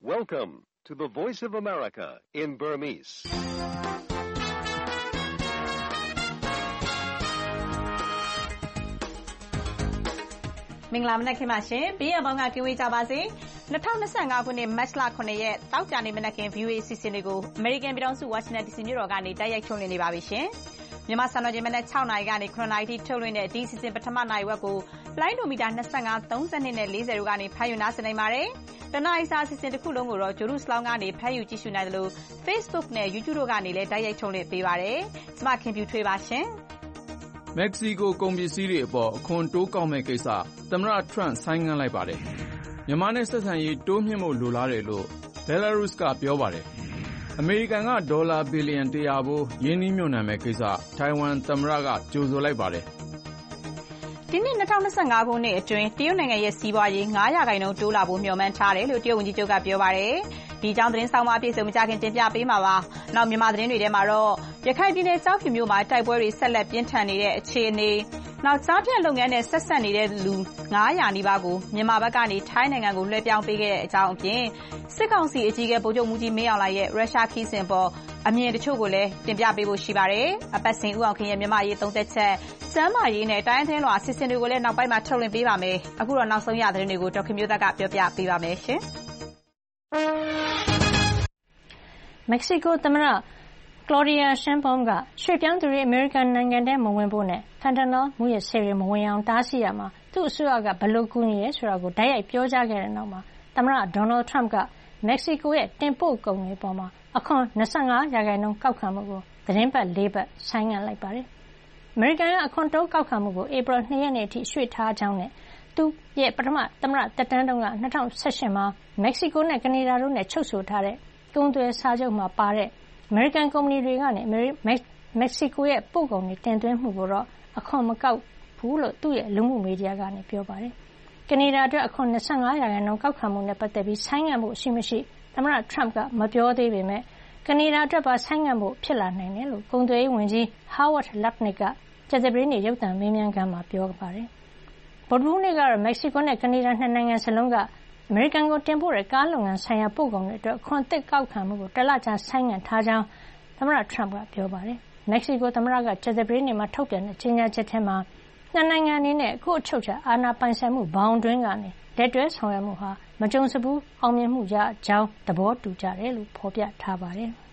Welcome to the Voice of America in Burmese. ။မင်္ဂလာမနက်ခင်းပါရှင်။ဘေးရန်ပေါင်းကကင်းဝေးကြပါစေ။2025ခုနှစ်မတ်လ9ရက်တောက်ကြနေမနက်ခင်း VOA အစီအစဉ်တွေကိုအမေရိကန်ပြည်ထောင်စုဝါရှင်တန် DC မြို့တော်ကနေတိုက်ရိုက်ထုတ်လွှင့်နေပါပြီရှင်။မြန်မာစံတော်ချိန်မနက်6နာရီကနေ9နာရီထိထုတ်လွှင့်တဲ့ဒီအစီအစဉ်ပထမနာရီဝက်ကိုလိုင်းဒိုမီတာ25 32နဲ့40တို့ကနေဖမ်းယူနားဆင်နိုင်ပါတယ်။တနအီစာအစီအစဉ်တစ်ခုလုံးကိုတော့ဂျိုရုစလောင်းကနေဖမ်းယူကြည့်ရှုနိုင်တယ်လို့ Facebook နဲ့ YouTube တို့ကနေလည်းတိုက်ရိုက်ထုတ်လွှင့်ပေးပါတယ်။ကျွန်မခင်ပြူထွေးပါရှင်။မက္ကဆီကိုကုန်ပစ္စည်းတွေအပေါ်အခွန်တိုးကောက်မဲ့ကိစ္စသမ္မတထရန့်ဆိုင်းငံ့လိုက်ပါတယ်။မြန်မာနဲ့ဆက်ဆံရေးတိုးမြှင့်ဖို့လိုလားတယ်လို့ဘယ်လာရုစ်ကပြောပါတယ်။အမေရိကန်ကဒေါ်လာဘီလီယံ100ဘိုးရင်းနှီးမြှုပ်နှံမဲ့ကိစ္စထိုင်ဝမ်သမ္မတကကြိုဆိုလိုက်ပါတယ်။ဒီနှစ်2025ခုနှစ်အတွင်းတရုတ်နိုင်ငံရဲ့စီးပွားရေး9%တိုးလာဖို့မျှော်မှန်းထားတယ်လို့တရုတ်ဝန်ကြီးချုပ်ကပြောပါတယ်။ဒီအကြောင်းသတင်းဆောင်မအပြည့်စုံမကြခင်တင်ပြပေးမှာပါ။နောက်မြန်မာသတင်းတွေထဲမှာတော့ရခိုင်ပြည်နယ်ကြောက်ဖြူမြို့မှာတိုက်ပွဲတွေဆက်လက်ပြင်းထန်နေတဲ့အခြေအနေနောက်ကြားဖြတ်လုပ်ငန်းနဲ့ဆက်ဆက်နေတဲ့လူ900နီးပါးကိုမြန်မာဘက်ကနေထိုင်းနိုင်ငံကိုလွှဲပြောင်းပေးခဲ့တဲ့အကြောင်းအပြင်စစ်ကောင်စီအကြီးအကဲဗိုလ်ချုပ်မှုကြီးမင်းအောင်လှိုင်ရဲ့ရုရှားခီးစဉ်ပေါ်အမြင်တချို့ကိုလည်းတင်ပြပေးဖို့ရှိပါတယ်။အပတ်စဉ်ဦးအောင်ခင်ရဲ့မြန်မာရေးသုံးသက်ချက်စမ်းမာရေးနဲ့တိုင်းအထင်းလွှာအစီအစဉ်တွေကိုလည်းနောက်ပိုင်းမှာထုတ်လွှင့်ပေးပါမယ်။အခုတော့နောက်ဆုံးရသတင်းတွေကိုဒေါက်ခင်မျိုးသက်ကပြောပြပေးပါမယ်ရှင်။မက္ကဆီကိုသမ္မတကလော်ဒီယာရှမ်ဘုံကရွှေ့ပြောင်းသူတွေအမေရိကန်နိုင်ငံထဲမဝင်ဖို့နဲ့ဖန်တနယ်မူရဆေးတွေမဝင်အောင်တားဆီးရမှာသူ့အစိုးရကဘယ်လိုကူညီရဲဆိုတာကိုတိုက်ရိုက်ပြောကြားခဲ့တဲ့နောက်မှာသမ္မတဒေါ်နယ်ထရမ့်ကမက္ကဆီကိုရဲ့တင်ပို့ကုန်တွေပေါ်မှာအခွန်25%ကောက်ခံမှုကိုသတင်းပတ်4ပတ်ဆိုင်းငံ့လိုက်ပါတယ်။အမေရိကန်ကအခွန်တိုးကောက်ခံမှုကိုဧပြီ2ရက်နေ့အထိရွှေ့ထားကြောင်းနဲ့သူရဲ့ပထမသမ္မတတက်တန်းတုန်းက2018မှာမက္ကဆီကိုနဲ့ကနေဒါတို့နဲ့ချုပ်ဆိုထားတဲ့ကုန်သွယ်စာချုပ်မှာပါတဲ့အမေရိကန်ကုမ္ပဏီတွေကနေမက္ကဆီကိုရဲ့ပို့ကုန်တွေတင်သွင်းမှုကိုတော့အခွန်မကောက်ဘူးလို့သူ့ရဲ့လူမှုမီဒီယာကနေပြောပါတယ်။ကနေဒါအတွက်အခွန်25%ကောက်ခံမှုနဲ့ပတ်သက်ပြီးဆိုင်းငံ့မှုရှိမရှိသမ္မတထရမ့်ကမပြောသေးပေမဲ့ကနေဒါအတွက်ပါဆိုင်းငံ့မှုဖြစ်လာနိုင်တယ်လို့ကုန်သွယ်ရေးဝန်ကြီး Howard Lutnick ကကြာသပတေးနေ့ရုပ်သံမေးမြန်းခန်းမှာပြောပါတယ်။ဗုဒ္ဓဟူးနေ့ကတော့မက္ကဆီကိုနဲ့ကနေဒါနှစ်နိုင်ငံစလုံးကအမေရိကန်ကိုတင်ပို့တဲ့ကားလုပ်ငန်းဆိုင်ရာပို့ကုန်တွေအတွက်အခွန်အသစ်ကောက်ခံမှုကိုတလကြာဆိုင်းငံ့ထားကြောင်းသမ္မတထရမ့်ကပြောပါတယ်။မက္ကဆီကိုသမ္မတကကြာသပတေးနေ့မှာထုတ်ပြန်တဲ့ကြေညာချက်ထဲမှာနှစ်နိုင်ငံအနေနဲ့အခုအချုပ်အခြာအာဏာပိုင်ဆိုင်မှုဘောင်တွင်းကနေလက်တွဲဆောင်ရွက်မှုဟာမကြုံစဖူးအောင်မြင်မှုရကြောင်းသဘောတူကြတယ်လို့ဖော်ပြထားပါတယ်။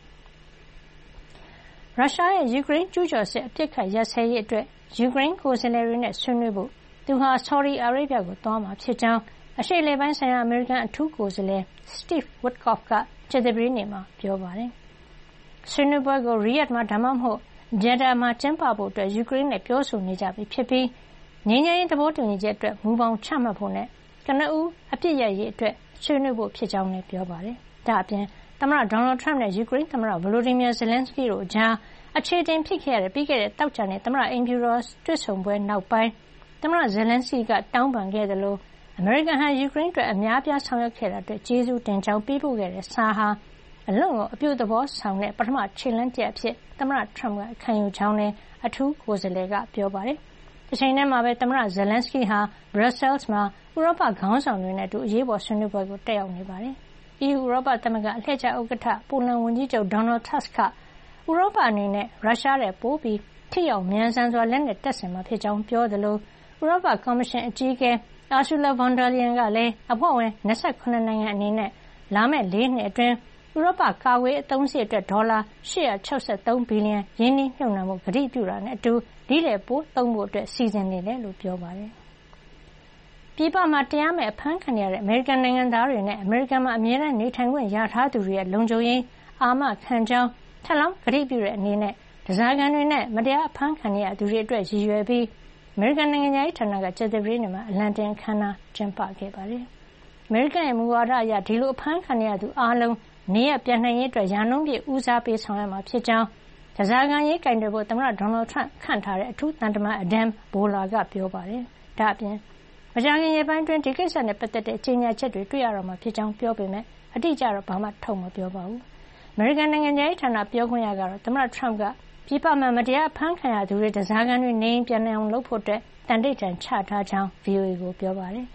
ရုရှားရဲ့ယူကရိန်းကျူးကျော်စစ်အပစ်အခတ်ရပ်စဲရေးအတွက်ယူကရိန်းကိုယ်စားလှယ်တွေနဲ့ဆွေးနွေးဖို့သူဟာဆော်ဒီအာရေဗျကိုသွားမှာဖြစ်ကြောင်းအရှေ့အလယ်ပိုင်းဆိုင်ရာအမေရိကန်အထူးကိုယ်စားလှယ် Steve Witkoff ကကြာသပတေးနေ့မှာပြောပါတယ်။ဆွေးနွေးပွဲကိုရီယက်မှာဒါမှမဟုတ်ဂျက်ဒါမှာကျင်းပဖို့ယူကရိန်းနဲ့ပြောဆိုနေကြပြီဖြစ်ပြီးငြိမ်းချမ်းရေးသဘောတူညီချက်အတွက်မူပေါင်းချမှတ်ဖို့နဲ့ကနဦးအပစ်ရပ်ရေးအတွက်ဆွေးနွေးဖို့ဖြစ်ကြောင်းလည်းပြောပါတယ်။ဒါ့အပြင်သမ္မတဒေါ်နယ်ထရမ့်နဲ့ယူကရိန်းသမ္မတဗလိုဒီမီယာဇလန်စကီတို့အကြားအခြေတင်ဖြစ်ခဲ့တဲ့ပြီးခဲ့တဲ့တောက်ကြတဲ့သမ္မတအိမ်ဖြူတော်တွေ့ဆုံပွဲနောက်ပိုင်းသမ္မတဇလန်စကီကတောင်းပန်ခဲ့တယ်လို့အမေရိကန်ဟာယူကရိန်းအတွက်အများပြားဆောင်ရွက်ခဲ့တာအတွက်ကျေးဇူးတင်ကြောင်းပေးပို့ခဲ့တဲ့စာဟာအလွန်ကိုအပြုသဘောဆောင်တဲ့ပထမခြေလှမ်းတစ်အဖြစ်သမ္မတထရမ့်ကခံယူကြောင်းလည်းအထူးကိုယ်စားလှယ်ကပြောပါတယ်။ဒီချိန်ထဲမှာပဲသမ္မတဇလန်စကီဟာဘရပ်ဆဲလ်စ်မှာဥရောပခေါင်းဆောင်တွေနဲ့အတူအရေးပေါ်ဆွေးနွေးပွဲကိုတက်ရောက်နေပါတယ်။ EU ဥရောပသမဂ္ဂအလှည့်ကျဥက္ကဋ္ဌပိုလန်ဝန်ကြီးချုပ်ဒေါ်နယ်ထတ်စ်ကဥရောပအနေနဲ့ရုရှားရဲ့ပိုပြီးထိရောက်မြန်ဆန်စွာလက်နက်တပ်ဆင်မှာဖြစ်ကြောင်းပြောသလိုဥရောပကော်မရှင်အကြီးအကဲUrsula von der Leyen ကလည်းအဖွဲ့ဝင်28နိုင်ငံအနေနဲ့လာမယ့်4နှစ်အတွင်းဥရောပကာကွယ်အသုံးစရိတ်အတွက်ဒေါ်လာ863ဘီလီယံရင်းနှီးမြှုပ်နှံမှုကတိပြုတာနဲ့အတူဒီလပိုးသုံးဖို့စီစဉ်နေတယ်လို့ပြောပါတယ်။ပြည်ပမှာတရားမဲ့အဖမ်းခံရတဲ့အမေရိကန်နိုင်ငံသားတွေနဲ့အမေရိကန်မှာအမြဲတမ်းနေထိုင်ခွင့်ရထားသူတွေရဲ့လုံခြုံရေးအာမခံကြောင်းထပ်လောင်းကတိပြုတဲ့အနေနဲ့ဓားစာခံတွေနဲ့မတရားအဖမ်းခံရသူတွေအတွက်ရည်ရွယ်ပြီးအမေရိကန်နိုင်ငံသားဌာနကကြာသပတေးနေ့မှာအလံတင်အခမ်းအနားကျင်းပခဲ့ပါတယ်။အမေရိကန်ရဲ့မူဝါဒအရဒီလိုအဖမ်းခံရသူအားလုံးနေရပြန်နိုင်ရေးအတွက်ရာနှုန်းပြည့်ဦးစားပေးဆောင်ရွက်မှာဖြစ်ကြောင်းဓားစာခံရေးကင်တွယ်ဖို့သမ္မတဒေါ်နယ်ထရမ့်ခန့်ထားတဲ့အထူးသံတမန်အဒမ်ဘိုလာကပြောပါတယ်။ဒါ့အပြင်မကြာခင်ရက်ပိုင်းတွင်ဒီကိစ္စနဲ့ပတ်သက်တဲ့ကြေညာချက်တွေတွေ့ရတော့မှာဖြစ်ကြောင်းပြောပေမဲ့အတိအကျတော့ဘာမှထုတ်မပြောပါဘူး။အမေရိကန်နိုင်ငံသားဌာနပြောခွင့်ရကတော့သမ္မတထရမ့်ကပြည်ပမှာမတရားအဖမ်းခံရသူတွေဓားစာခံတွေနေပြန်နိုင်အောင်လုပ်ဖို့တန်တိတ်တန်ချထားကြောင်း VOA ကိုပြောပါတယ်။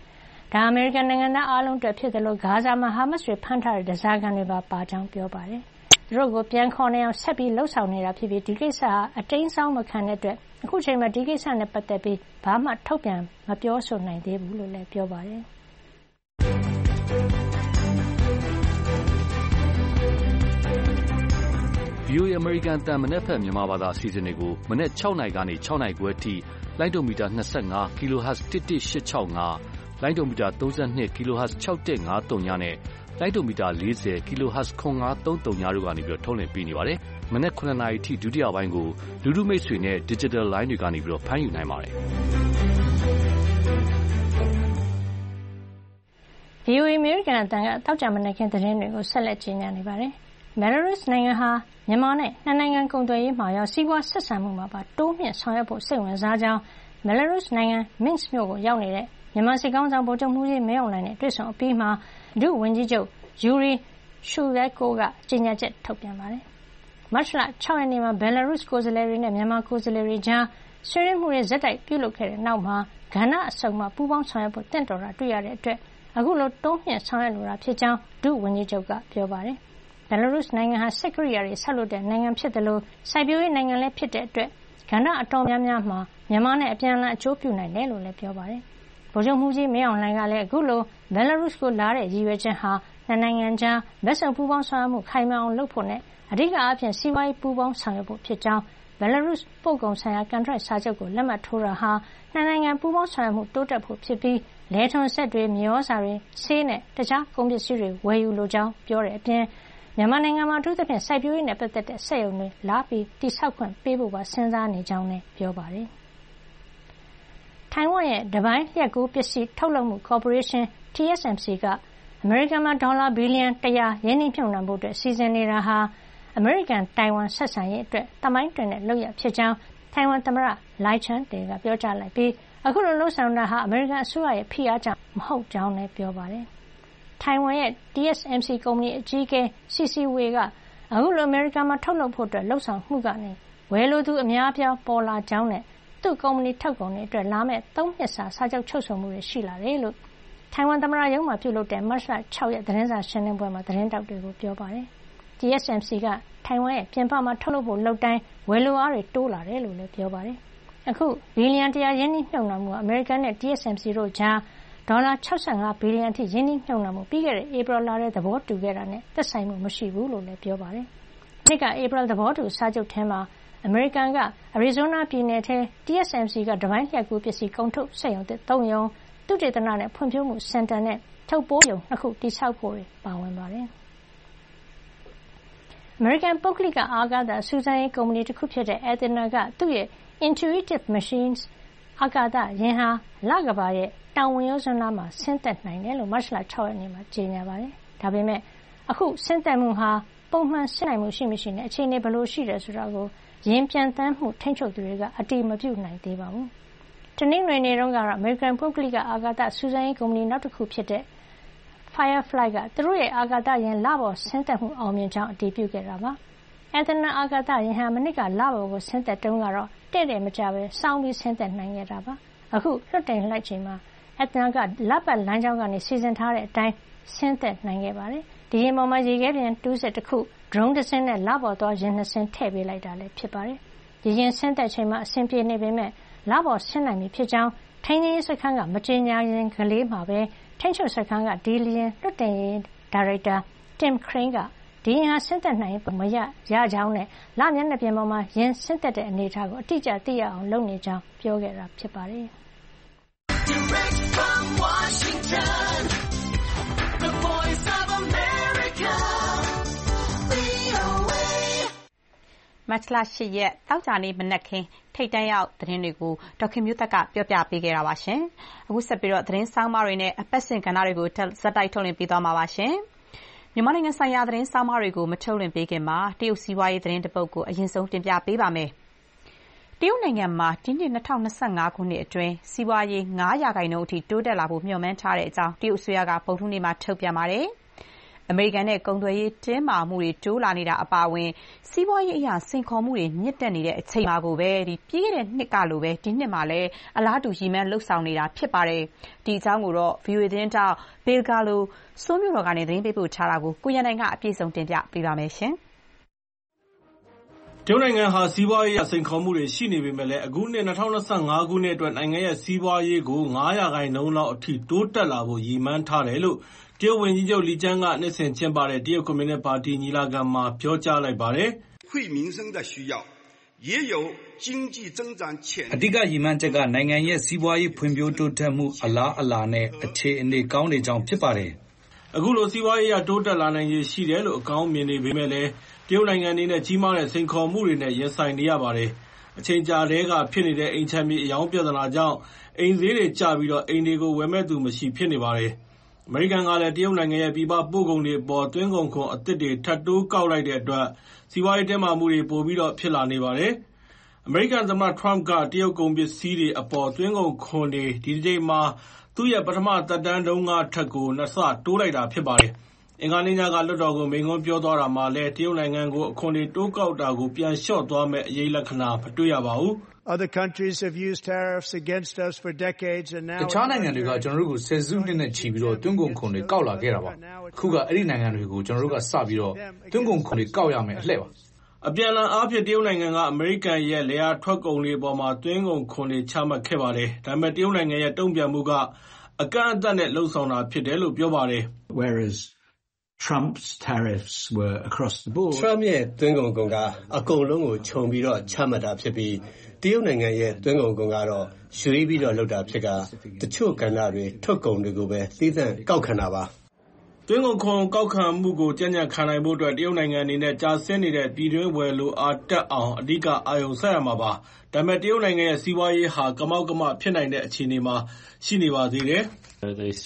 ဒါအမေရိကန်နိုင်ငံသားအားလုံးအတွက်ဖြစ်တယ်လို့ဂါဇာမှာဟာမတ်စ်တွေဖမ်းထားတဲ့ဓားစာခံတွေပါကြောင်းပြောပါတယ်။သူတို့ကိုပြန်ခေါ်နေအောင်ဆက်ပြီးလှုပ်ဆောင်နေတာဖြစ်ပြီးဒီကိစ္စဟာအတိမ်းစောင်းမခံတဲ့အတွက်အခုချိန်မှာဒီကိစ္စနဲ့ပတ်သက်ပြီးဘာမှထုတ်ပြန်မပြောဆိုနိုင်သေးဘူးလို့လည်းပြောပါတယ်။ VOA အမေရိကန်အသံမနက်ဖြန်မြန်မာဘာသာအစီအစဉ်တွေကိုမနက်6 နာရီကနေ6 နာရီခွဲအထိလိုင်းဒိုမီတာ25 kHz 11865လိုင်းဒိုမီတာ32 kHz 6153နဲ့လိုင်းဒိုမီတာ40 kHz 9533တို့ကနေထုတ်လွှင့်ပေးနေပါတယ်။မနက်9 နာရီအထိဒုတိယပိုင်းကိုလူထုမိတ်ဆွေနဲ့ Digital Line တွေကနေဖမ်းယူနိုင်ပါတယ်။ VOA အမေရိကန်အသံကသောကြာမနက်ခင်းသတင်းတွေကိုဆက်လက်ကြေညာနေပါတယ်။ Belarus နိုင်ငံဟာမြန်မာနဲ့နှစ်နိုင်ငံကုန်သွယ်ရေးမှာရောစီးပွားဆက်ဆံမှုမှာပါတိုးမြှင့်ဆောင်ရွက်ဖို့စိတ်ဝင်စားကြောင်း Belarus နိုင်ငံ Minsk မြို့ကိုရောက်နေတဲ့မြန်မာစစ်ကောင်ဆောင်ဗိုလ်ချုပ်မှူးကြီးမင်းအောင်လှိုင်နဲ့တွေ့ဆုံအပြီးမှာဒုဝန်ကြီးချုပ် Yuri Shuleko ကကြေညာချက်ထုတ်ပြန်ပါတယ်။မတ်လ6 ရက်နေ့မှာ Belarus ကိုယ်စားလှယ်တွေနဲ့မြန်မာကိုယ်စားလှယ်တွေကြားဆွေးနွေးမှုတွေဆက်တိုက်ပြုလုပ်ခဲ့တဲ့နောက်မှာကဏ္ဍအစုံမှာပူးပေါင်းဆောင်ရွက်ဖို့တင့်တော်တာတွေ့ရတဲ့အတွက်အခုလိုတိုးမြှင့်ဆောင်ရွက်လိုတာဖြစ်ကြောင်းဒုဝန်ကြီးချုပ်ကပြောပါတယ်။ Belarus နိုင်ငံဟာစက်ကိရိယာတွေဆောက်လုပ်တဲ့နိုင်ငံဖြစ်တယ်လို့စိုက်ပျိုးရေးနိုင်ငံလည်းဖြစ်တဲ့အတွက်ကဏ္ဍအတော်များများမှာမြန်မာနဲ့အပြန်အလှန်အကျိုးပြုနိုင်တယ်လို့လည်းပြောပါတယ်။ဗိုလ်ချုပ်မှူးကြီးမင်းအောင်လှိုင်ကလည်းအခုလို Belarus ကိုလာတဲ့ရည်ရွယ်ချက်ဟာနှစ်နိုင်ငံကြားဘက်စုံပူးပေါင်းဆောင်ရွက်မှုခိုင်မာအောင်လုပ်ဖို့နဲ့အဓိကအားဖြင့်စီးပွားရေးပူးပေါင်းဆောင်ရွက်ဖို့ဖြစ်ကြောင်း Belarus ပို့ကုန်ဆိုင်ရာကန်ထရိုက်စာချုပ်ကိုလက်မှတ်ထိုးတာဟာနှစ်နိုင်ငံပူးပေါင်းဆောင်ရွက်မှုတိုးတက်ဖို့ဖြစ်ပြီးလယ်ထွန်စက်တွေမြေဩဇာတွေဆေးနဲ့တခြားကုန်ပစ္စည်းတွေဝယ်ယူလိုကြောင်းပြောတဲ့အပြင်မြန်မာနိုင်ငံမှာအထူးသဖြင့်စိုက်ပျိုးရေးနဲ့ပတ်သက်တဲ့စက်ရုံတွေလာပြီးတည်ဆောက်ခွင့်ပေးဖို့ပါစဉ်းစားနေကြောင်းလည်းပြောပါတယ်။ထိုင်ဝမ်ရဲ့တပိုင်းလျှပ်ကူးပစ္စည်းထုတ်လုပ်မှုကော်ပိုရေးရှင်း TSMC ကအမေရိကန်မှာဒေါ်လာဘီလီယံ100ရင်းနှီးမြှုပ်နှံဖို့စီစဉ်နေတာဟာအမေရိကန်တိုင်ဝမ်ဆက်ဆံရေးအတွက်သမိုင်းတွင်တဲ့လုပ်ရပ်ဖြစ်ကြောင်းထိုင်ဝမ်သမ္မတ Lai Ching-te ကပြောကြားလိုက်ပြီးအခုလိုလှုပ်ဆောင်တာဟာအမေရိကန်အစိုးရရဲ့ဖိအားကြောင့်မဟုတ်ကြောင်းလည်းပြောပါတယ်။ထိုင်ဝမ်ရဲ့ TSMC ကုမ္ပဏီအကြီးအကဲ C.C. Wei ကအခုလိုအမေရိကန်မှာထုတ်လုပ်ဖို့လှုပ်ဆောင်မှုကနေဝယ်လိုသူအများအပြားပေါ်လာကြောင်းနဲ့သူ့ကုမ္ပဏီထုတ်ကုန်တွေအတွက်လာမယ့်3 နှစ်စာချုပ်ချုပ်ဆိုမှုတွေရှိလာတယ်လို့ထိုင်ဝမ်သမ္မတရုံးမှာပြုလုပ်တဲ့မတ်လ6 ရက်သတင်းစာရှင်းလင်းပွဲမှာသတင်းတောက်တွေကိုပြောပါတယ်။ TSMC ကထိုင်ဝမ်ရဲ့ပြင်ပမှာထုတ်လုပ်ဖို့လုပ်တိုင်းဝယ်လိုအားတွေတိုးလာတယ်လို့လည်းပြောပါတယ်။အခုဘီလီယံ100ရင်းနှီးမြှုပ်နှံမှုအမေရိကန်နဲ့ TSMC တို့ကြားဒေါ်လာ65ဘီလီယံအထိရင်းနှီးမြှုပ်နှံမှုပြီးခဲ့တဲ့ဧပြီလထဲသဘောတူခဲ့တာနဲ့သက်ဆိုင်မှုမရှိဘူးလို့လည်းပြောပါတယ်။နှစ်ကဧပြီသဘောတူစာချုပ်ထဲမှာအမေရိကန်ကအရီဇိုးနားပြည်နယ်ထဲ TSMC ကတပိုင်းလျှပ်ကူးပစ္စည်းကုန်ထုတ်စက်ရုံ3ရုံသုတေသနနဲ့ဖွံ့ဖြိုးမှုစင်တာနဲ့ထုတ်ပိုးရုံ2ခုတည်ဆောက်ဖို့ပါဝင်ပါတယ်။အမေရိကန်ပုဂ္ဂလိကအာကာသစူးစမ်းရေးကုမ္ပဏီတစ်ခုဖြစ်တဲ့ Athena ကသူ့ရဲ့ Intuitive Machines အာကာသယာဉ်ဟာလကမ္ဘာရဲ့တောင်ဝင်ရိုးစွန်းနားမှာဆင်းသက်နိုင်တယ်လို့မတ်လ6 ရက်နေ့မှာကြေညာပါတယ်။ဒါပေမဲ့အခုဆင်းသက်မှုဟာပုံမှန်ဆင်းနိုင်မှုရှိမရှိနဲ့အခြေအနေဘယ်လိုရှိတယ်ဆိုတာကိုယာဉ်ပြန်တန်းမှုထိန်းချုပ်သူတွေကအတည်မပြုနိုင်သေးပါဘူး။တနင်္ဂနွေနေ့တုန်းကတော့အမေရိကန်ပုဂ္ဂလိကအာကာသစူးစမ်းရေးကုမ္ပဏီနောက်တစ်ခုဖြစ်တဲ့ Firefly ကသူတို့ရဲ့အာကာသယာဉ်လပေါ်ဆင်းသက်မှုအောင်မြင်ကြောင်းအတည်ပြုခဲ့တာပါ။ Athena အာကာသယာဉ်ဟာမနှစ်ကလပေါ်ကိုဆင်းသက်တုန်းကတော့တဲ့တဲ့မကျပဲစောင်းပြီးဆင်းသက်နိုင်ခဲ့တာပါ။အခုလွှတ်တင်လိုက်ချိန်မှာAthena ကလပတ်လမ်းကြောင်းကနေစီစဉ်ထားတဲ့အတိုင်းဆင်းသက်နိုင်ခဲ့ပါတယ်။ဒီယာဉ်ပေါ်မှာရေခဲပြင်တူးစက်တစ်ခုဒရုန်းတစ်စင်းနဲ့လပေါ်သွားယာဉ်2စင်းထည့်ပေးလိုက်တာလည်းဖြစ်ပါတယ်။ဒီယာဉ်ဆင်းသက်ချိန်မှာအဆင်ပြေနေပေမဲ့လပေါ်ဆင်းနိုင်ပြီဖြစ်ကြောင်းထိန်းသိမ်းရေးစခန်းကမကြေညာရင်ကလေးမှာပဲထိန်းချုပ်စခန်းကဒီလျင်လွှတ်တင်ရေးဒါရိုက်တာ Tim Crane ကဒီယာဉ်ဟာဆင်းသက်နိုင်မရကြောင်းနဲ့လမျက်နှာပြင်ပေါ်မှာယာဉ်ဆင်းသက်တဲ့အနေအထားကိုအတိအကျသိရအောင်လုပ်နေကြောင်းပြောခဲ့တာဖြစ်ပါတယ်။ Direct from Washington, the voice of America, VOA. မတ်လ8 ရက်တောက်ကြနေ့မနက်ခင်းထိတ်တန့်ရောက်သတင်းတွေကိုဒေါက်ခင်မျိုးသက်ကပြောပြပေးခဲ့တာပါရှင်။အခုဆက်ပြီးတော့သတင်းဆောင်မတွေနဲ့အပတ်စဉ်ကဏ္ဍတွေကိုဇက်တိုက်ထုတ်လွှင့်ပေးသွားမှာပါရှင်။မြန်မာနိုင်ငံဆိုင်ရာသတင်းဆောင်မတွေကိုမထုတ်လွှင့်ပေးခင်မှာတရုတ်စီးပွားရေးသတင်းတစ်ပုဒ်ကိုအရင်ဆုံးတင်ပြပေးပါမယ်။တရုတ်နိုင်ငံမှာဒီနှစ်2025ခုနှစ်အတွင်းစီးပွားရေး9%အထိတိုးတက်လာဖို့မျှော်မှန်းထားတဲ့အကြောင်းတရုတ်အစိုးရကဗုဒ္ဓဟူးနေ့မှာထုတ်ပြန်ပါတယ်။အမေရိကန်နဲ့ကုန်သွယ်ရေးတင်းမာမှုတွေတိုးလာနေတာအပါအဝင်စီးပွားရေးအရစိန်ခေါ်မှုတွေမြင့်တက်နေတဲ့အချိန်မှာကိုပဲပြီးခဲ့တဲ့နှစ်ကလိုပဲဒီနှစ်မှာလည်းအလားတူရည်မှန်းလှုပ်ဆောင်နေတာဖြစ်ပါတယ်။ဒီအကြောင်းကိုတော့ VOA သတင်းတောက် Bill Gallo စိုးမြို့တော်ကနေသတင်းပေးပို့ထားတာကိုကိုရန်နိုင်ကအပြည့်စုံတင်ပြပေးပါမယ်ရှင်။တရုတ်နိုင်ငံဟာစီးပွားရေးစိန်ခေါ်မှုတွေရှိနေပေမဲ့လည်းအခုနှစ်2025ခုနှစ်အတွက်နိုင်ငံရဲ့စီးပွားရေးကို9%လောက်အထိတိုးတက်လာဖို့ရည်မှန်းထားတယ်လို့တရုတ်ဝန်ကြီးချုပ်လီကျန်းကနှစ်စဉ်ကျင်းပတဲ့တရုတ်ကွန်မြူနစ်ပါတီညီလာခံမှာပြောကြားလိုက်ပါတယ် “အဓိကရည်မှန်းချက်ကနိုင်ငံရဲ့စီးပွားရေးဖွံ့ဖြိုးတိုးတက်မှုအလားအလာနဲ့အခြေအနေကောင်းနေကြောင်းဖြစ်ပါတယ်။ ”အခုလိုစီးပွားရေးတိုးတက်လာနိုင်ခြေရှိတယ်လို့အကောင်းမြင်နေပေမဲ့လည်းတရုတ်နိုင်ငံအနေနဲ့ကြီးမားတဲ့စိန်ခေါ်မှုတွေနဲ့ရင်ဆိုင်နေရပါတယ်။အချိန်ကြာတည်းကဖြစ်နေတဲ့အိမ်ခြံမြေအရောင်းပြဿနာကြောင့်အိမ်ဈေးတွေကျပြီးအိမ်တွေကိုဝယ်မယ့်သူမရှိဖြစ်နေပါတယ်။အမေရိကန်ကလည်းတရုတ်နိုင်ငံရဲ့ပြည်ပပို့ကုန်တွေအပေါ်သွင်းကုန်ခွန်အသစ်တွေထပ်တိုးကောက်လိုက်တဲ့အတွက်စီးပွားရေးတင်းမာမှုတွေပိုပြီးဖြစ်လာနေပါတယ်။အမေရိကန်သမ္မတ Trump ကတရုတ်ကုန်ပစ္စည်းတွေအပေါ်သွင်းကုန်ခွန်တွေဒီတစ်ကြိမ်မှာသူ့ရဲ့ပထမသက်တမ်းတုန်းကထက်ကို2ဆတိုးလိုက်တာဖြစ်ပါတယ်။အင်္ဂါနေ့ညကလွှတ်တော်ကိုမိန့်ခွန်းပြောသွားတာမှာလည်းတရုတ်နိုင်ငံကိုအခွန်တွေတိုးကောက်တာကိုပြန်လျှော့သွားမယ့်အရိပ်လက္ခဏာမတွေ့ရပါဘူး။ “ တခြားနိုင်ငံတွေကကျနော်တို့ကိုဆယ်စုနှစ်နဲ့ချီပြီးသွင်းကုန်ခွန်တွေကောက်လာခဲ့တာပါ။အခုကအဲဒီနိုင်ငံတွေကိုကျနော်တို့ကစပြီးသွင်းကုန်ခွန်တွေကောက်ရမယ့်အလှည့်ပါ။ ”အပြန်အလှန်အားဖြင့်တရုတ်နိုင်ငံကအမေရိကန်ရဲ့လယ်ယာထွက်ကုန်တွေအပေါ်မှာသွင်းကုန်ခွန်တွေချမှတ်ခဲ့ပါတယ်။ဒါပေမဲ့တရုတ်နိုင်ငံရဲ့တုံ့ပြန်မှုကအကန့်အသတ်နဲ့လုပ်ဆောင်တာဖြစ်တယ်လို့ပြောပါတယ်။ Trump ရဲ့သွင်းကုန်ခွန်ကအကုန်လုံးကိုခြုံပြီးချမှတ်တာဖြစ်ပြီးတရုတ်နိုင်ငံရဲ့သွင်းကုန်ခွန်ကတော့ရွေးပြီးလုပ်တာဖြစ်ကတချို့ကဏ္ဍတွေထုတ်ကုန်တွေကိုပဲသီးသန့်ကောက်ခံတာပါ။သွင်းကုန်ခွန်ကောက်ခံမှုကိုကြံ့ကြံ့ခံနိုင်ဖို့အတွက်တရုတ်နိုင်ငံအနေနဲ့ကျဆင်းနေတဲ့ပြည်တွင်းဝယ်လိုအားတက်အောင်အဓိကအာရုံစိုက်ရမှာပါ။ဒါပေမဲ့တရုတ်နိုင်ငံရဲ့စီးပွားရေးဟာကမောက်ကမဖြစ်နိုင်တဲ့အခြေအနေမှာရှိနေပါသေးတယ်။တ